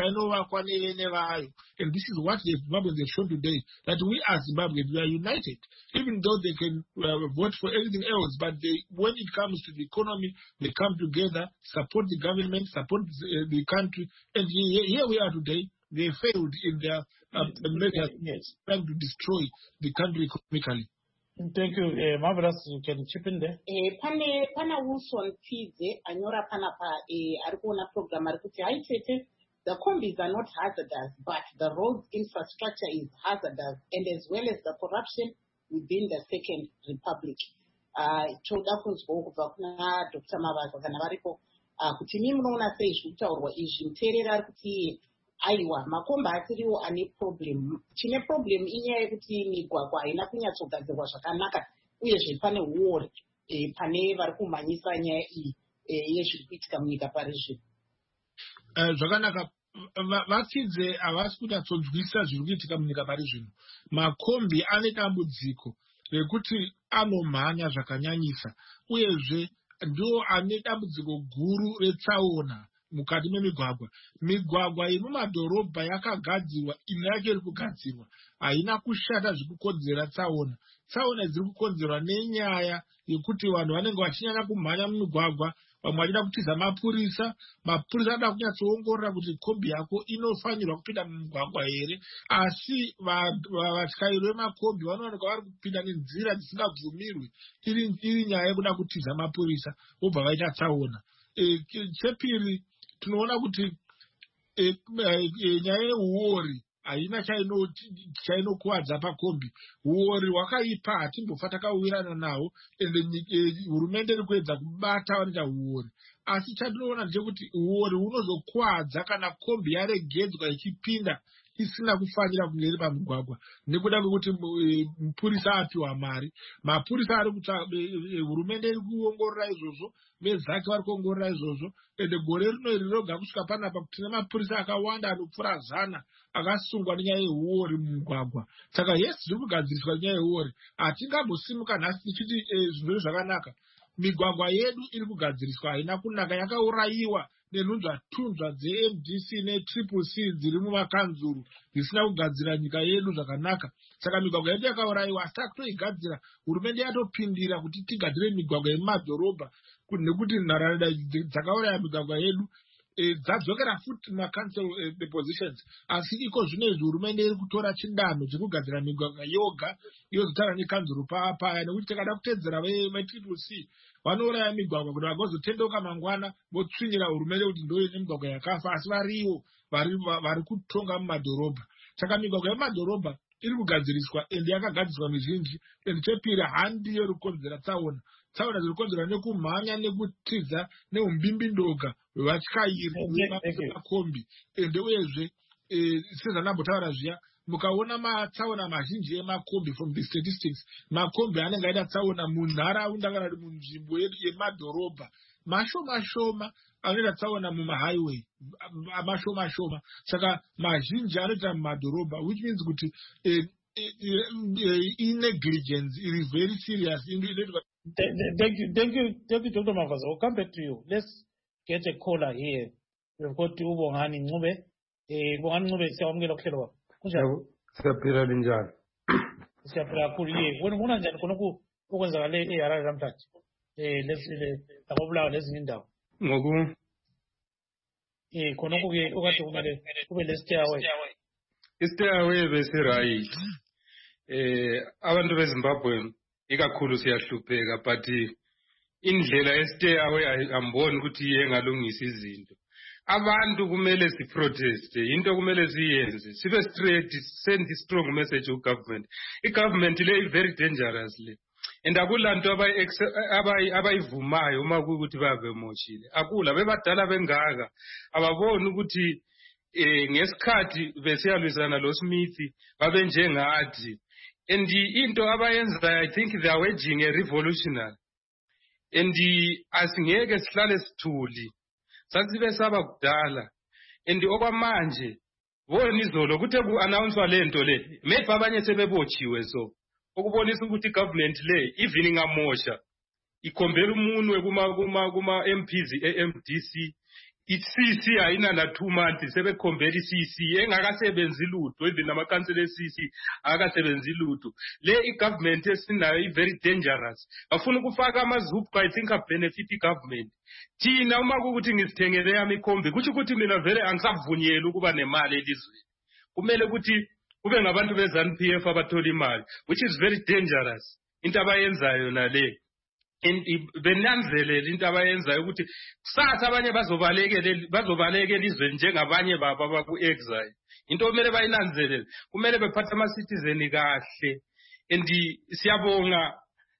this is what the Zimbabweans have shown today, that we as Zimbabweans, we are united. Even though they can vote for anything else, but when it comes to the economy, they come together, support the government, support the country. And here we are today. They failed in their measures trying to destroy the country economically. Thank you. Marvelous, you can chip in there. Pana Wilson Tize, anyora panapa, arikuona program, arikuti haitete. The combis are not hazardous, but the road infrastructure is hazardous, and as well as the corruption within the Second Republic. Choda kunzwa kuna Dr. Mabaza kana varipo kuti mimi munoona sei zvitaurwa izvi muteerera arikuti aiwa makomba asiriwo ane problem. Chine problem inyaya yekuti migwagwa haina kunyatsogadzirwa zvakanaka uyezve pane uori pane vari kumhanyisa nyaya iyi yezviri kuitika munyika pari zvino. Zvakanaka, vadzidze havasi kunyatsonzwisa zviri kuitika munyika pari zvino. Makombi ane dambudziko rekuti anomhanya zvakanyanyisa, uyezve ndo ane dambudziko guru retsaona mukati memigwagwa. Migwagwa yemumadhorobha yakagadzirwa, imwe yacho iri kugadzirwa, haina kushata zvikukodzera tsaona. Tsaona dziri kukonzerwa nenyaya yekuti vanhu vanenge vachinyanya kumhanya mumigwagwa, vamwe vachida kutiza mapurisa ada kunyatsoongorora kuti kombi yako inofanirwa kupinda mumugwagwa here. Asi vatyairi vemakombi vanowanikwa vari kupinda nenzira dzisingabvumirwi, iri nyaya yekuda kutiza mapurisa, vobva vaita tsaona. Chepiri, tinoona kuti nyaya yeuori haina chainokuwadza pakombi. Uori hwakaipa, hatimbofa takawirana nawo, ende hurumende iri kuedza kubata vanoita uori. Asi chatinoona ndechekuti uori hunozokuwadza kana kombi yaregedzwa ichipinda isina kufanira kunge iri pamugwagwa, nekuda kwekuti mupurisa apiwa mari. Mapurisa ari hurumende iri kuongorora izvozvo, vezake vari kuongorora izvozvo, ende gore rino iri roga kusvika panapa kuti tine mapurisa akawanda anopfuura 100 akasungwa nenyaya yeuori mumugwagwa. Saka yesi zviri kugadziriswa nenyaya yeuori. Hatingambosimuka nhasi tichiti zvinhu zvakanaka. Migwagwa yedu iri kugadziriswa haina kunaka, yakaurayiwa nenhunzvatunzva dzeMDC neCCC dziri mumakanzuru dzisina kugadzira nyika yedu zvakanaka. Saka migwagwa yedu yakaurayiwa, asi takutoigadzira. Hurumende yatopindira kuti tigadzire migwagwa yemumadhorobha, nekuti nharaunda dzakauraya migwagwa yedu dzadzokera futi mumacancel positions. Asi iko zvino izvi hurumende iri kutora chindanho chekugadzira migwagwa yoga yozotaura nekanzuru paya, nekuti tikada kutedzera veCCC vanouraya migwagwa kuti vagozotendoka mangwana votsvinyira hurumende kuti ndo ine migwagwa yakafa, asi variwo vari kutonga mumadhorobha. Saka migwagwa yemumadhorobha iri kugadziriswa, ende yakagadziriswa mizhinji. Ende chepiri, handiyo iri kukonzera tsaona. tsaona dziri kukonzerwa nekumhanya nekutiza neumbimbindoga hwevatyairi vemakombi ende uyezve sezvanambotaura zviya mukaona matsaona mazhinji emakombi from the statistics makombi anenge aita tsaona munharaunda kana kuti munzvimbo yemadhorobha mashoma anoita tsaona mumahighway mashoma saka mazhinji anoita mumadhorobha which means kuti negligence is very serious. Thank you, Dr. Mavaza. We'll come back to you. Let's get a caller here. We've got Ubongani Ngube. Bongani Ngube, siyamukela kuhlelo. Kunjani? Siyaphila linjani? Siyaphila kakhulu ye. Wena njani khona okwenzakale eHarare namhlanje? Akubulawa lezinye indawo. Ngoku khona ke okade kumele kube le-stairway. I-stairway bese right. Abantu beZimbabwe ikakhulu siyahlupheka but indlela ye-stairway amboni ukuthi iye ngalungisa izinto. Abantu kumele siproteste, into kumele siyenze, sibe straight, send a strong message to government. I-government le very dangerously. And akulanto abayivumayo uma ukuthi babemoshile. Akula bebadala bengaka ababoni ukuthi ngesikhathi besiyalwisana lo Smith babe njengathi. And into abayenza, I think they are waging a revolutionary. And asingeke sihlale sithuli. Sasibe saba kudala. And okwamanje bona izolo kuthe ku-announcewa lento le. Maybe abanye sebebotshiwe so. Ukubonisa ukuthi government le even ingamosha ikhombela umunwe kuma MPs eMDC iCC ayina na 2 months sebekhombela iCC engakasebenzi lutho even namakhansela eCC akasebenzi lutho le igovernment esinayo very dangerous bafuna ukufaka amazuphu I think a benefit igovernment thina uma ukuthi ngisithengele yami ikhombi kuthi ukuthi mina vele angisavunyela ukuba nemali elizweni kumele ukuthi kube ngabantu beZANU-PF abathola imali which is very dangerous into abayenzayo nale benanzelela into abayenzayo ukuthi kusasa abanye bazobaleka elizweni njengabanye baba abaku-exile into kumele bayinanzelele kumele bephatha ama-citizen kahle and siyabonga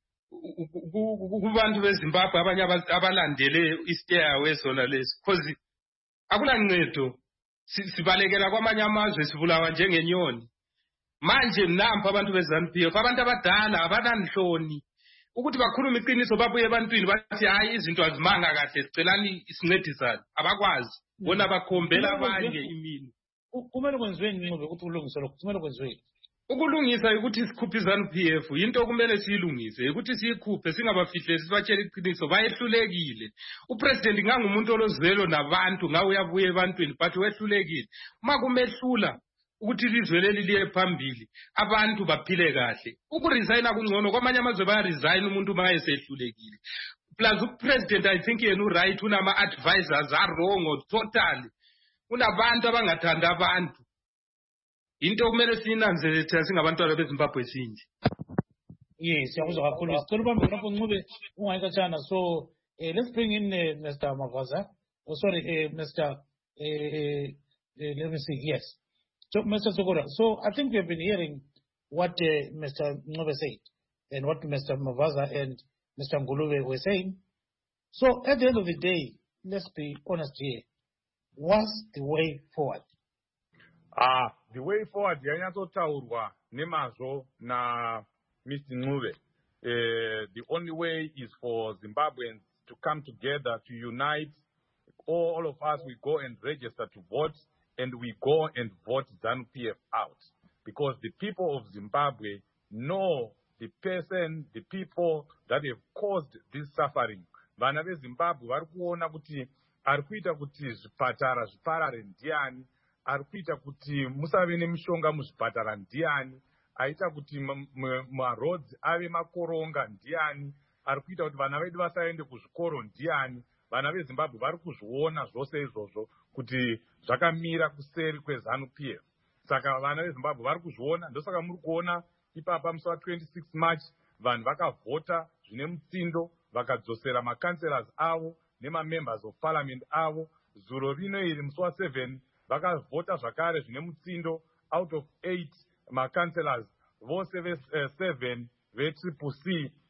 kubantu beZimbabwe abanye abalandele i-stairway sona lesi because akulancedo sibalekela kwamanye amazwe sibulawa njengenyoni manje nampa abantu beZANU-PF abantu abadala abananhloni ukuthi bakhuluma iqiniso babuye ebantwini bathi hayi izinto azimanga kahle sicelani isincedisana abakwazi bona bakhombela abanye imini kumele kwenziweni Ngube ukuthi ulungise lokho kumele kwenziweni ukulungisa ukuthi sikhuphe iZANU-PF into kumele siyilungise ukuthi siyikhuphe singabafihlesi sibatshela iqiniso bayehlulekile upresident ngangumuntu olozwelo nabantu ngawe uyabuye ebantwini but wehlulekile uma kumehlula ukuthi ilizwe leli liye phambili abantu baphile kahle ukuresigna kungcono kwamanye amazwe bayaresign umuntu mayesehlulekile plus upresident I think yena uright unama advisors are wrong totally unabantu abangathanda abantu into kumele sinanzele thina singabantwana beZimbabwe sinje yes siyakuzwa kakhulu sicela ubambe lapho Ngube ungayikatshana so let's bring in Mr. Mavaza Mr. let me see yes so Mr. Sokola so I think we have been hearing what Mr. Ngube said and what Mr. Mavaza and Mr. Ngulube were saying so at the end of the day let's be honest here what's the way forward the way forward yanyatsotaurwa nemazvo na Mr. Ngube. The only way is for Zimbabweans to come together, to unite. All of us, we go and register to vote, and we go and vote ZANU-PF out. Because the people of Zimbabwe know the person, the people that have caused this suffering. Vana veZimbabwe vari kuona kuti ari kuita kuti zvipatara zviparare ndiani, ari kuita kuti musave nemishonga muzvipatara ndiani, aita kuti maroads ave makoronga ndiani, ari kuita kuti vana vedu vasaende kuzvikoro ndiani. Vana veZimbabwe vari kuzviona zvose izvozvo kuti zvakamira kuseri kweZANU-PF. Saka vana veZimbabwe vari kuzviona, ndosaka muri kuona ipapa musi wa26 March vanhu vakavhota zvine mutsindo, vakadzosera makanselas avo nemamembers of parliament avo. Zuro rino iri musi wa7 vakavhota zvakare zvine mutsindo. Out of 8 makanselas vose ve7 veCCC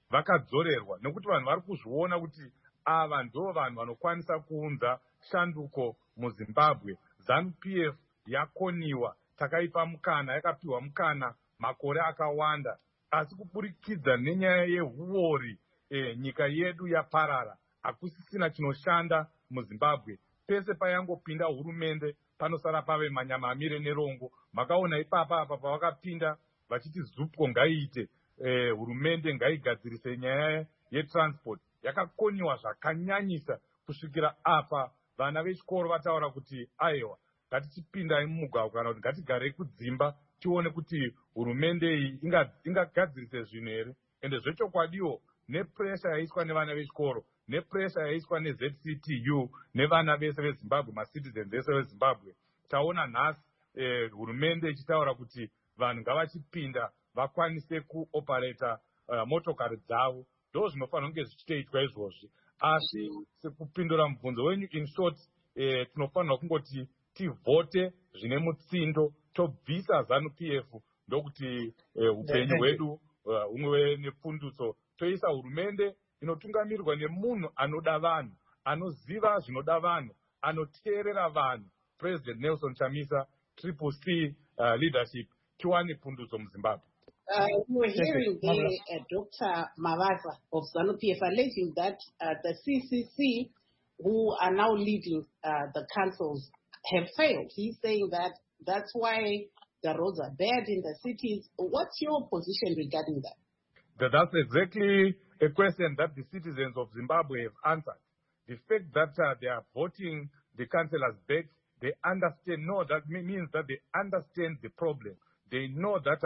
vakadzorerwa nekuti vanhu vari kuzviona kuti ava ndo vanhu vanokwanisa kuunza shanduko muZimbabwe. ZANU-PF yakoniwa, takaipa mukana, yakapiwa mukana makore akawanda, asi kuburikidza nenyaya yehuori nyika yedu yaparara, hakusisina chinoshanda muZimbabwe. Pese payangopinda hurumende panosara pave manyama amire nerongo. Makaona ipapa apa pavakapinda vachiti ZUPCO ngaiite, hurumende ngaigadzirise nyaya yetransport, yakakoniwa zvakanyanyisa kusvikira apa vana vechikoro vataura kuti aiwa ngatichipindai mumugwagwa kana kuti ngatigarei kudzimba tione kuti hurumende iyi ingagadzirise zvinhu here. Ende zvechokwadiwo nepressure yaiswa nevana vechikoro, nepressure yaiswa neZCTU nevana vese veZimbabwe, macitizens vese veZimbabwe, taona nhasi hurumende ichitaura kuti vanhu ngavachipinda vakwanise kuoperata motokari dzavo. Ndo zvinofanira kunge zvichitoitwa izvozvi. Asi sekupindura mubvunzo wenyu, in short, tinofanira kungoti tivhote zvine mutsindo, tobvisa ZANU-PF ndokuti upenyu hwedu humwe nepfundutso, toisa hurumende inotungamirirwa nemunhu anoda vanhu, anoziva zvinoda vanhu, anoteerera vanhu, President Nelson Chamisa, Triple C leadership, tiwane pfundutso muZimbabwe. We were hearing there Dr. Mavaza of ZANU-PF alleging that the CCC, who are now leading the councils, have failed. He's saying that that's why the roads are bad in the cities. What's your position regarding that? That's exactly a question that the citizens of Zimbabwe have answered. The fact that they are voting the councillors back, they understand, that means that they understand the problem. They know that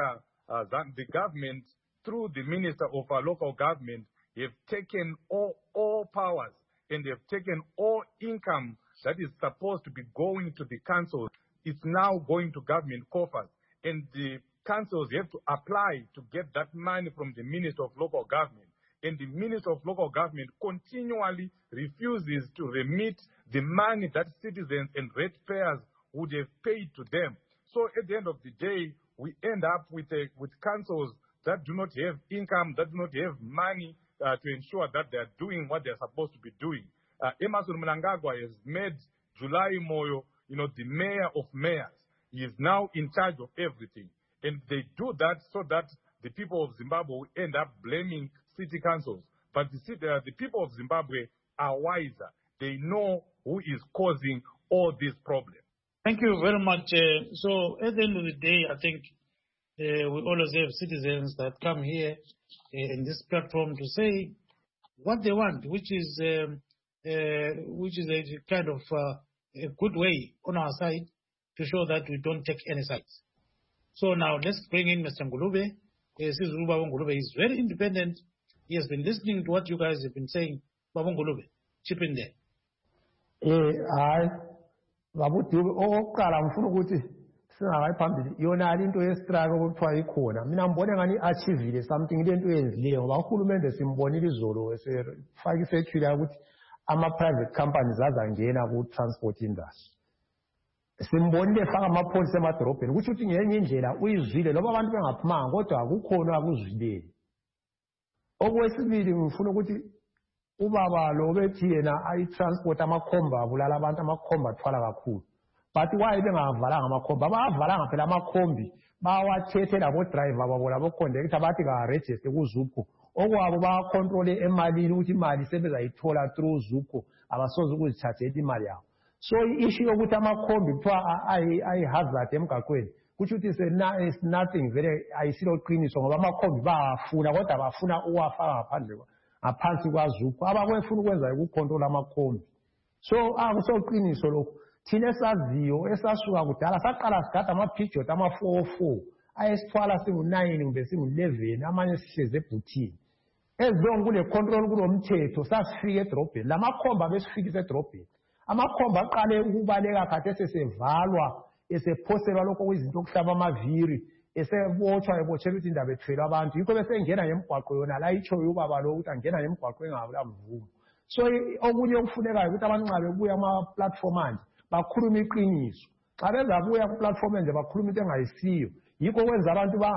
the government, through the Minister of Local Government, have taken all powers and they've taken all income that is supposed to be going to the councils. It's now going to government coffers. And the councils have to apply to get that money from the Minister of Local Government. And the Minister of Local Government continually refuses to remit the money that citizens and ratepayers would have paid to them. So at the end of the day, we end up with councils that do not have income, that do not have money to ensure that they are doing what they are supposed to be doing. Emmerson Mnangagwa has made July Moyo, the mayor of mayors. He is now in charge of everything. And they do that so that the people of Zimbabwe will end up blaming city councils. But the people of Zimbabwe are wiser. They know who is causing all these problems. Thank you very much. So at the end of the day, I think we always have citizens that come here in this platform to say what they want, which is a kind of a good way on our side to show that we don't take any sides. So now let's bring in Mr. Ngulube. Baba Ngulube is very independent. He has been listening to what you guys have been saying. Baba Ngulube, chip in there. Babuthi oqala ngifuna ukuthi singayi phambili yona into yestrike okuthiwa ikhona mina ngibone ngani achievile something lento eyenzileyo ngoba uhulumende simbonile izolo esefaka ifactory ukuthi ama private companies azangena ku transport industry. Simbonile efaka amapholisa emadorobheni kusho ukuthi ngenye indlela uyizwile loba abantu bengaphumanga kodwa akukhona akuzwileni. Okwesibili ngifuna ukuthi ubaba lo bethi yena ayitransport amakhomba abulala abantu amakhomba athwala kakhulu. But why bengavalanga amakhomba? Abavalanga phela amakhombi bawathethe labo driver babo labo conductor bathi ka register ku ZUPCO. Okwabo ba control emalini ukuthi imali sebezayithola through ZUPCO abasoze ukuzithathela imali yabo. So issue yokuthi amakhombi kuthiwa ay hazard emgaqweni kuthi is nothing very ayisilo qiniso ngoba amakhombi bafuna kodwa bafuna uwafaka ngaphansi kwa ZUPCO abakwefuna ukwenza ukucontrol amakhombi. So akusoqiniso lokho. Thina esaziyo esasuka kudala saqala sigada ama-Peugeot ama-404 ayesithwala singu-9 kumbe singu-11 amanye sihlezi ebhuthini. Ezilonge kule control kulomthetho sasifika edrobheni lamakhomba besifikisa edrobheni. Amakhomba aqale ukubaleka khathesi esevalwa esephoselwa lokho kuyizinto okuhlaba amaviri esebotshwa ebotshelwa ukuthi indaba ethwele abantu yikho besengena ngemigwaqo yona la itshoyo ubaba lo ukuthi angena ngemigwaqo engalamvumo. So okunye okufunekayo ukuthi abantu nxa bebuya ama-platform anje bakhuluma iqiniso. Xa bezabuya ku-platform nje bakhuluma into engayisiyo yikho kwenza abantu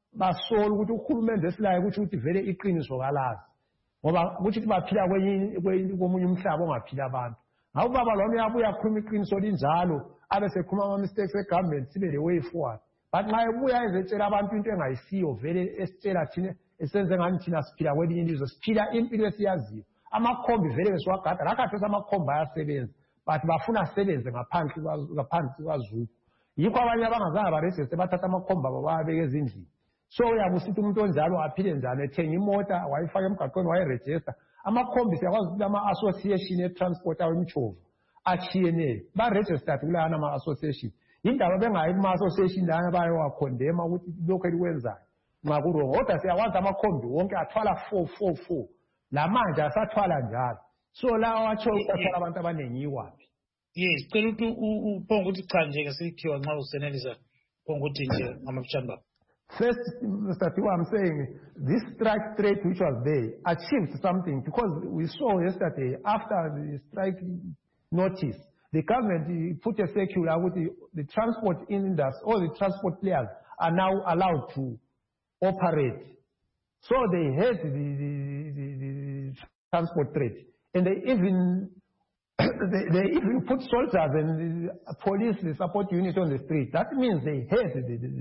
basola ukuthi uhulumende esilayo ukuthi uthi vele iqiniso kalazi ngoba ukuthi baphila komunye umhlaba ongaphila abantu ngabo baba lo uyabuya akhuluma iqiniso linjalo abe sekhuluma ama mistakes egovernment sibe the way forward but nxa ebuya ezetshela abantu into engayisiyo vele esitshela thina esenze ngani thina siphila kwelinye ilizwe siphila impilo esiyaziyo amakhombi vele besiwagada lakhathesi amakhombi ayasebenza but bafuna asebenze ngaphansi kwaZulu yikho abanye abangazange barejiste bathatha amakhombi abo bayabeka ezindlini so uyakusithi umuntu onjalo aphile njani ethenga imota wayifaka emgaqweni wayirejista amakhombi siyakwazi ukuthi ama-association e-transport awemitshovu achiyeneyo baregistered kulayana ama-association yindaba bengayi kuma-association lana bayowakhondema ukuthi lokhu elikwenzayo nxa kurongo kodwa siyakwazi amakhombi wonke athwala 444 la manje asathwala njalo so lawa watsho ukwathwala abantu abaningi yiwaphi yes cela ukuthi uphonga ukuthi cha nje-ke sikhiwa nxa usenelisa phonga ukuthi nje ngamafishane babo. First, Mr. Tiwa, I'm saying this strike threat which was there achieved something because we saw yesterday after the strike notice, the government put a circular with the transport industry, all the transport players are now allowed to operate. So they had the transport threat. And they even they even put soldiers and the police, the support unit on the street. That means they had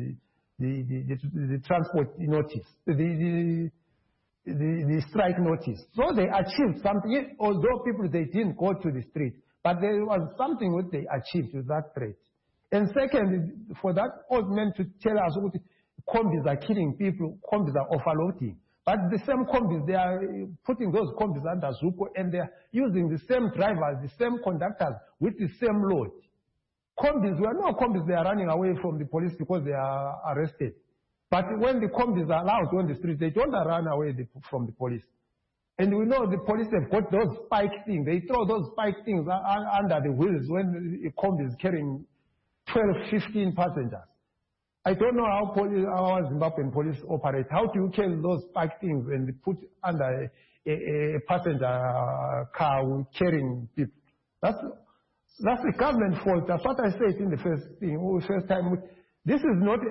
the transport notice, the strike notice. So they achieved something, although people, they didn't go to the street, but there was something which they achieved with that threat. And second, for that old man to tell us what combis are killing people, combis are overloading. But the same combis, they are putting those combis under ZUCO and they are using the same drivers, the same conductors with the same load. Combis, well, no combis, they are running away from the police because they are arrested. But when the combis are allowed on the street, they don't run away from the police. And we know the police have got those spike things. They throw those spike things under the wheels when a combi is carrying 12, 15 passengers. I don't know how our Zimbabwean police operate. How do you carry those spike things and put under a passenger car carrying people? That's the government fault. That's what I said in the first time. This is not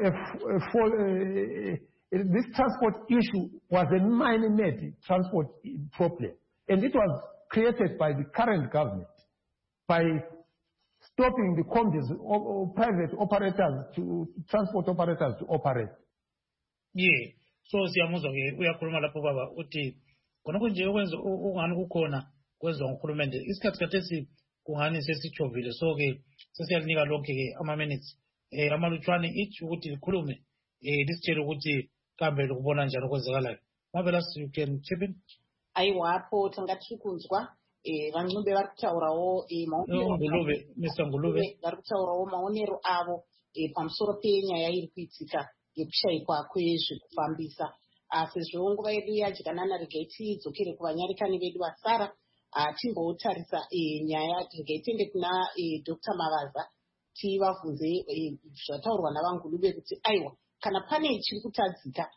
this transport issue was a man-made transport problem. And it was created by the current government by stopping the combis or private operators transport operators to operate. Yeah. So siyamuzwa ke uyakhuluma lapho baba uthi khona konje okwenza ungani kukhona kwenziwa nguhulumende isikhathi kathesi kungani sesichovile so ke sesiyalinika lonke ke ama-minutes amalutshwane each ukuthi likhulume lisitshele ukuthi kambe lokubona njani okwenzakalayo. Marvelous, you can chip in. Aiwapo tangatiri kunzwa vanxube vari kutaurawo Mr. Ngulube vari kutaurawo maonero avo pamusoro penyaya iri kuitika yekushayikwa kwezvekufambisa. Sezvo nguva yedu yadyanana regai tidzokere kuvanyarikani vedu vasara timbotarisa nyaya regai tiende kuna Dr. Mavaza tivabvunze zvataurwa navangulube kuti aiwa kana pane chiri kutadzika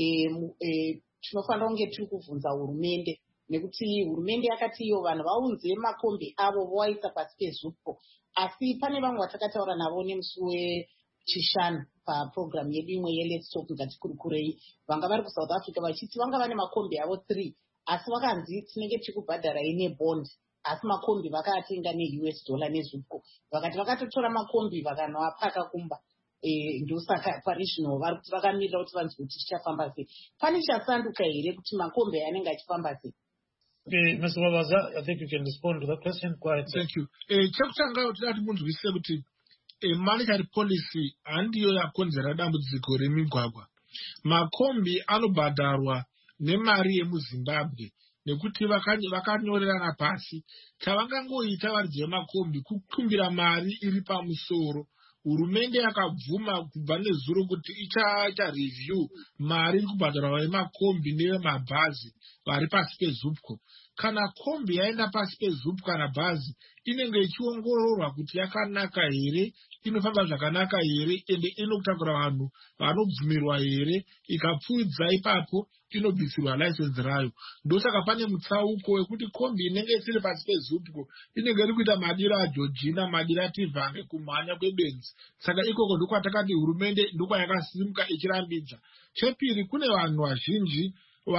tinofanira kunge tiri kubvunza hurumende nekuti hurumende yakati iyo vanhu vaunze makombi avo voaisa pasi peZUPCO, asi pane vamwe vatakataura navo nemusi wechishanu papurogiramu yedu imwe yeLet's Talk Ngatikurukurei vanga vari kuSouth Africa vachiti vanga vane makombi avo 3 asi vakanzi tinenge tikubhadharai nebond asi makombi vakaatenga neUS dollar neZUPCO vakati vakatotora makombi vakanoapaka kumba ndosaka parizvino vari kuti vakamirira kuti vanzi kuti tichafamba sei. Pane chasanduka here kuti makombi anenge achifamba sei? Okay, Mr. Mavaza, I think you can respond to that question. Go ahead. Thank you. Chakutanga kuti ati munzwise kuti monetary policy handiyo yakonzera dambudziko remigwagwa. Makombi anobhadharwa nemari yemuZimbabwe nekuti vakanyorerana pasi. Chavangangoita varidzi vemakombi kukumbira mari iri pamusoro. Hurumende yakabvuma kubva nezuro kuti ichaita review mari iri kubhadharwa vemakombi nevemabhazi vari pasi peZUPCO. kana kombi yaenda pasi pezupu kana bhazi inenge ichiongororwa kuti yakanaka here, inofamba zvakanaka here, ende inotakura vanhu vanobvumirwa here. Ikapfuudza ipapo inobvisirwa license rayo. Ndosaka pane mutsauko wekuti kombi inenge isiri pasi pezupu inenge iri kuita madiro aJoργina, madiro aTivhange, kumhanya kwebenzi. Saka ikoko ndokwatakati hurumende ndokwayakasimuka ichirambidza. Chepiri, kune vanhu vazhinji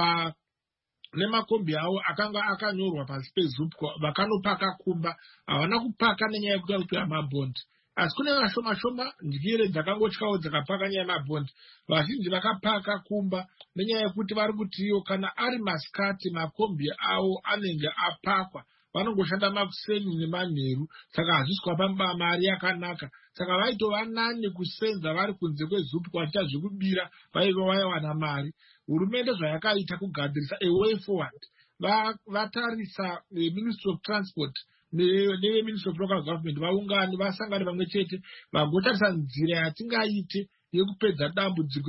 nemakombi avo akanga akanyorwa pasi pezupu vakanopaka kumba, havana kupaka nenyaya yekuti kupiwa mabhondi. Asi kune vashoma ndyire dzakangotyawo dzakapaka nyaya yemabhondi. Vazhinji vakapaka kumba nenyaya yekuti vari kutiyo kana ari masikati makombi avo anenge apakwa, vanongoshanda makuseni nemanheru, saka hazvisi kwapamba mari yakanaka. Saka vaitova nani kusenza vari kunze kwezupu vachiita zvekubira, vaiwana mari. Hurumende zvayakaita kugadzirisa a way forward, vatarisa Ministry of Transport Ministry of Local Government vaungane vasangane pamwe chete vagotarisa nzira yatingaite yekupedza dambudziko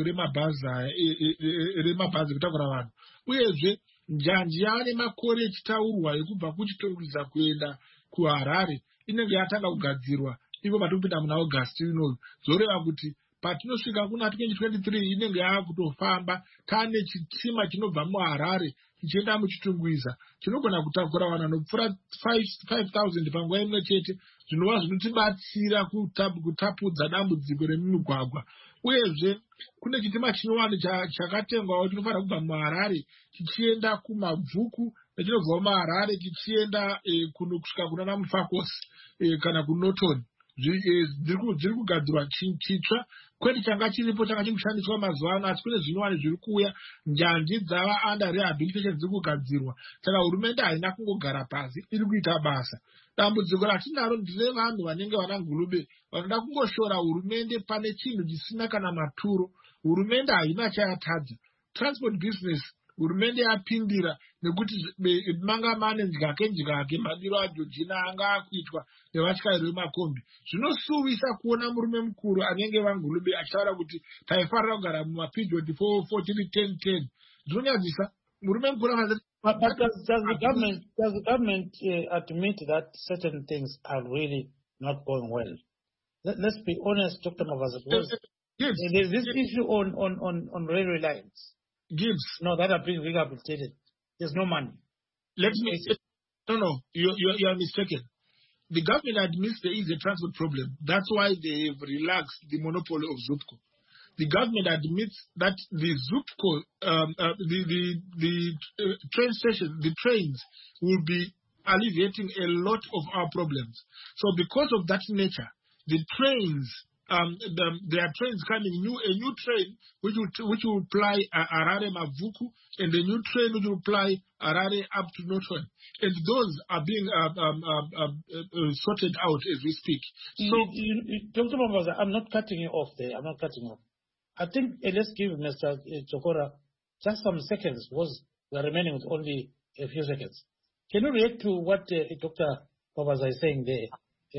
remabhazi kutakura vanhu. Uyezve njanji yava nemakore ichitaurwa yekubva kuchitongwiza kuenda kuHarare inenge yatanga kugadzirwa ivo patikupinda muna August inoyu, zoreva kuti patinosvika kuna 2023 inenge yaakutofamba. Tane chitima chinobva muHarare chichienda muchitungwiza chinogona kutakura vanhu vanopfuura 5,000 panguva imwe chete, zvinova zvinotibatsira kutapudza dambudziko remumigwagwa. Uyezve kune chitima chinyowani chakatengwawo chinofanira kubva muHarare chichienda kuMabvuku nechinobva muHarare chichienda kusvika kuna Mufakosi kana kuNorton. Dziri kugadzirwa chitsva, kwete changa chiripo changa chikushandiswa mazuva ano, asi kune zvinyowani zviri kuuya, njanji dzava under rehabilitation dziri kugadzirwa. Saka hurumende haina kungogara pasi, iri kuita basa. Dambudziko ratinaro ndine vanhu vanenge vana ngulube vanoda kungoshora hurumende pane chinhu chisina kana maturo. Hurumende haina chayatadza. Transport business hurumende yapindira nekuti manga mane ndyake madiro aJoργina anga akuitwa nevatyairi vemakombi. Zvinosuvisa kuona murume mukuru anenge vangulube achitaura kuti taifarira kugara mumaperiod 4 zvinonyadzisa. Murume mukuru But does the government admit that certain things are really not going well? Let's be honest, Dr. Mavaza, because there's this issue on railway lines. No, that are being rehabilitated. There's no money. No, you are mistaken. The government admits there is a transport problem. That's why they have relaxed the monopoly of ZUPCO. The government admits that the ZUPCO, the train station, the trains will be alleviating a lot of our problems. So because of that nature, the trains, there are trains coming, a new train which will ply Harare Mavuku, and a new train which will ply Harare up to Norton. And those are being sorted out as we speak. So, Dr. Mavaza, I'm not cutting you off there. I think let's give Mr. Chokora just some seconds, because we are remaining with only a few seconds. Can you react to what Dr. Mavaza is saying there?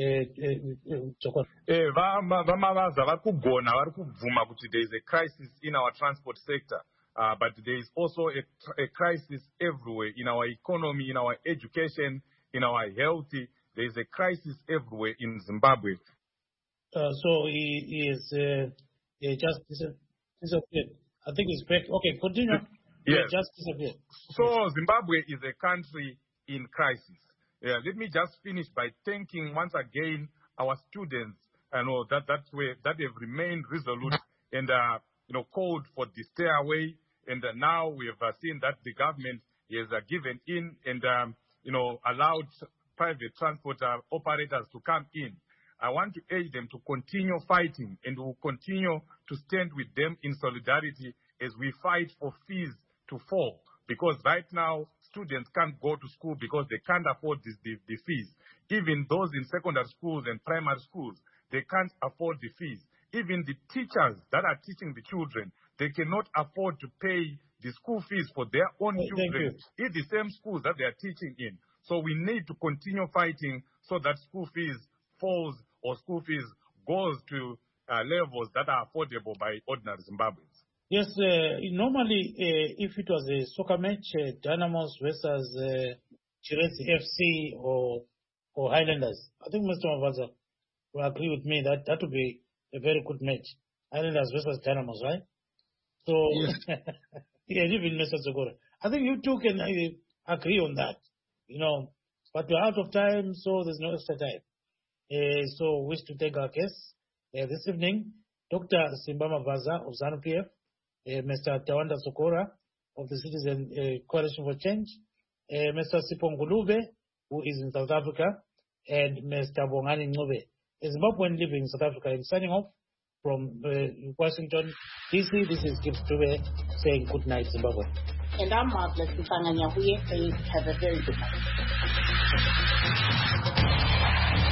Vamavaza vakugona vari kubvuma kuti there is a crisis in our transport sector, but there is also a crisis everywhere in our economy, in our education, in our health. There is a crisis everywhere in Zimbabwe. So he is just disappeared. I think he's back. Okay, continue. Yes. Just disappeared. So Zimbabwe is a country in crisis. Let me just finish by thanking once again our students, that have remained resolute and called for the stay away. And now we have seen that the government has given in and allowed private transport operators to come in. I want to urge them to continue fighting, and we will continue to stand with them in solidarity as we fight for fees to fall. Because right now, students can't go to school because they can't afford the fees. Even those in secondary schools and primary schools, they can't afford the fees. Even the teachers that are teaching the children, they cannot afford to pay the school fees for their own children in the same schools that they are teaching in. So we need to continue fighting so that school fees falls or school fees goes to levels that are affordable by ordinary Zimbabweans. Yes, normally if it was a soccer match, Dynamos versus Chiresi FC or Highlanders. I think Mr. Mavaza will agree with me that would be a very good match. Highlanders versus Dynamos, right? So, Yes. yeah, even Mr. Segura. I think you two can agree on that, but we're out of time, so there's no extra time. So, wish to thank our guests this evening, Dr. Simbama Vaza of ZANU-PF, Mr. Tawanda Sokora of the Citizen Coalition for Change, Mr. Sipongulube, who is in South Africa, and Mr. Bongani Ngube, a Zimbabwean living in South Africa. I'm signing off from Washington, D.C. This is Gibbs Dube saying good night, Zimbabwe. And I'm Marvelous Nsanga Nyahuye saying have a very good night.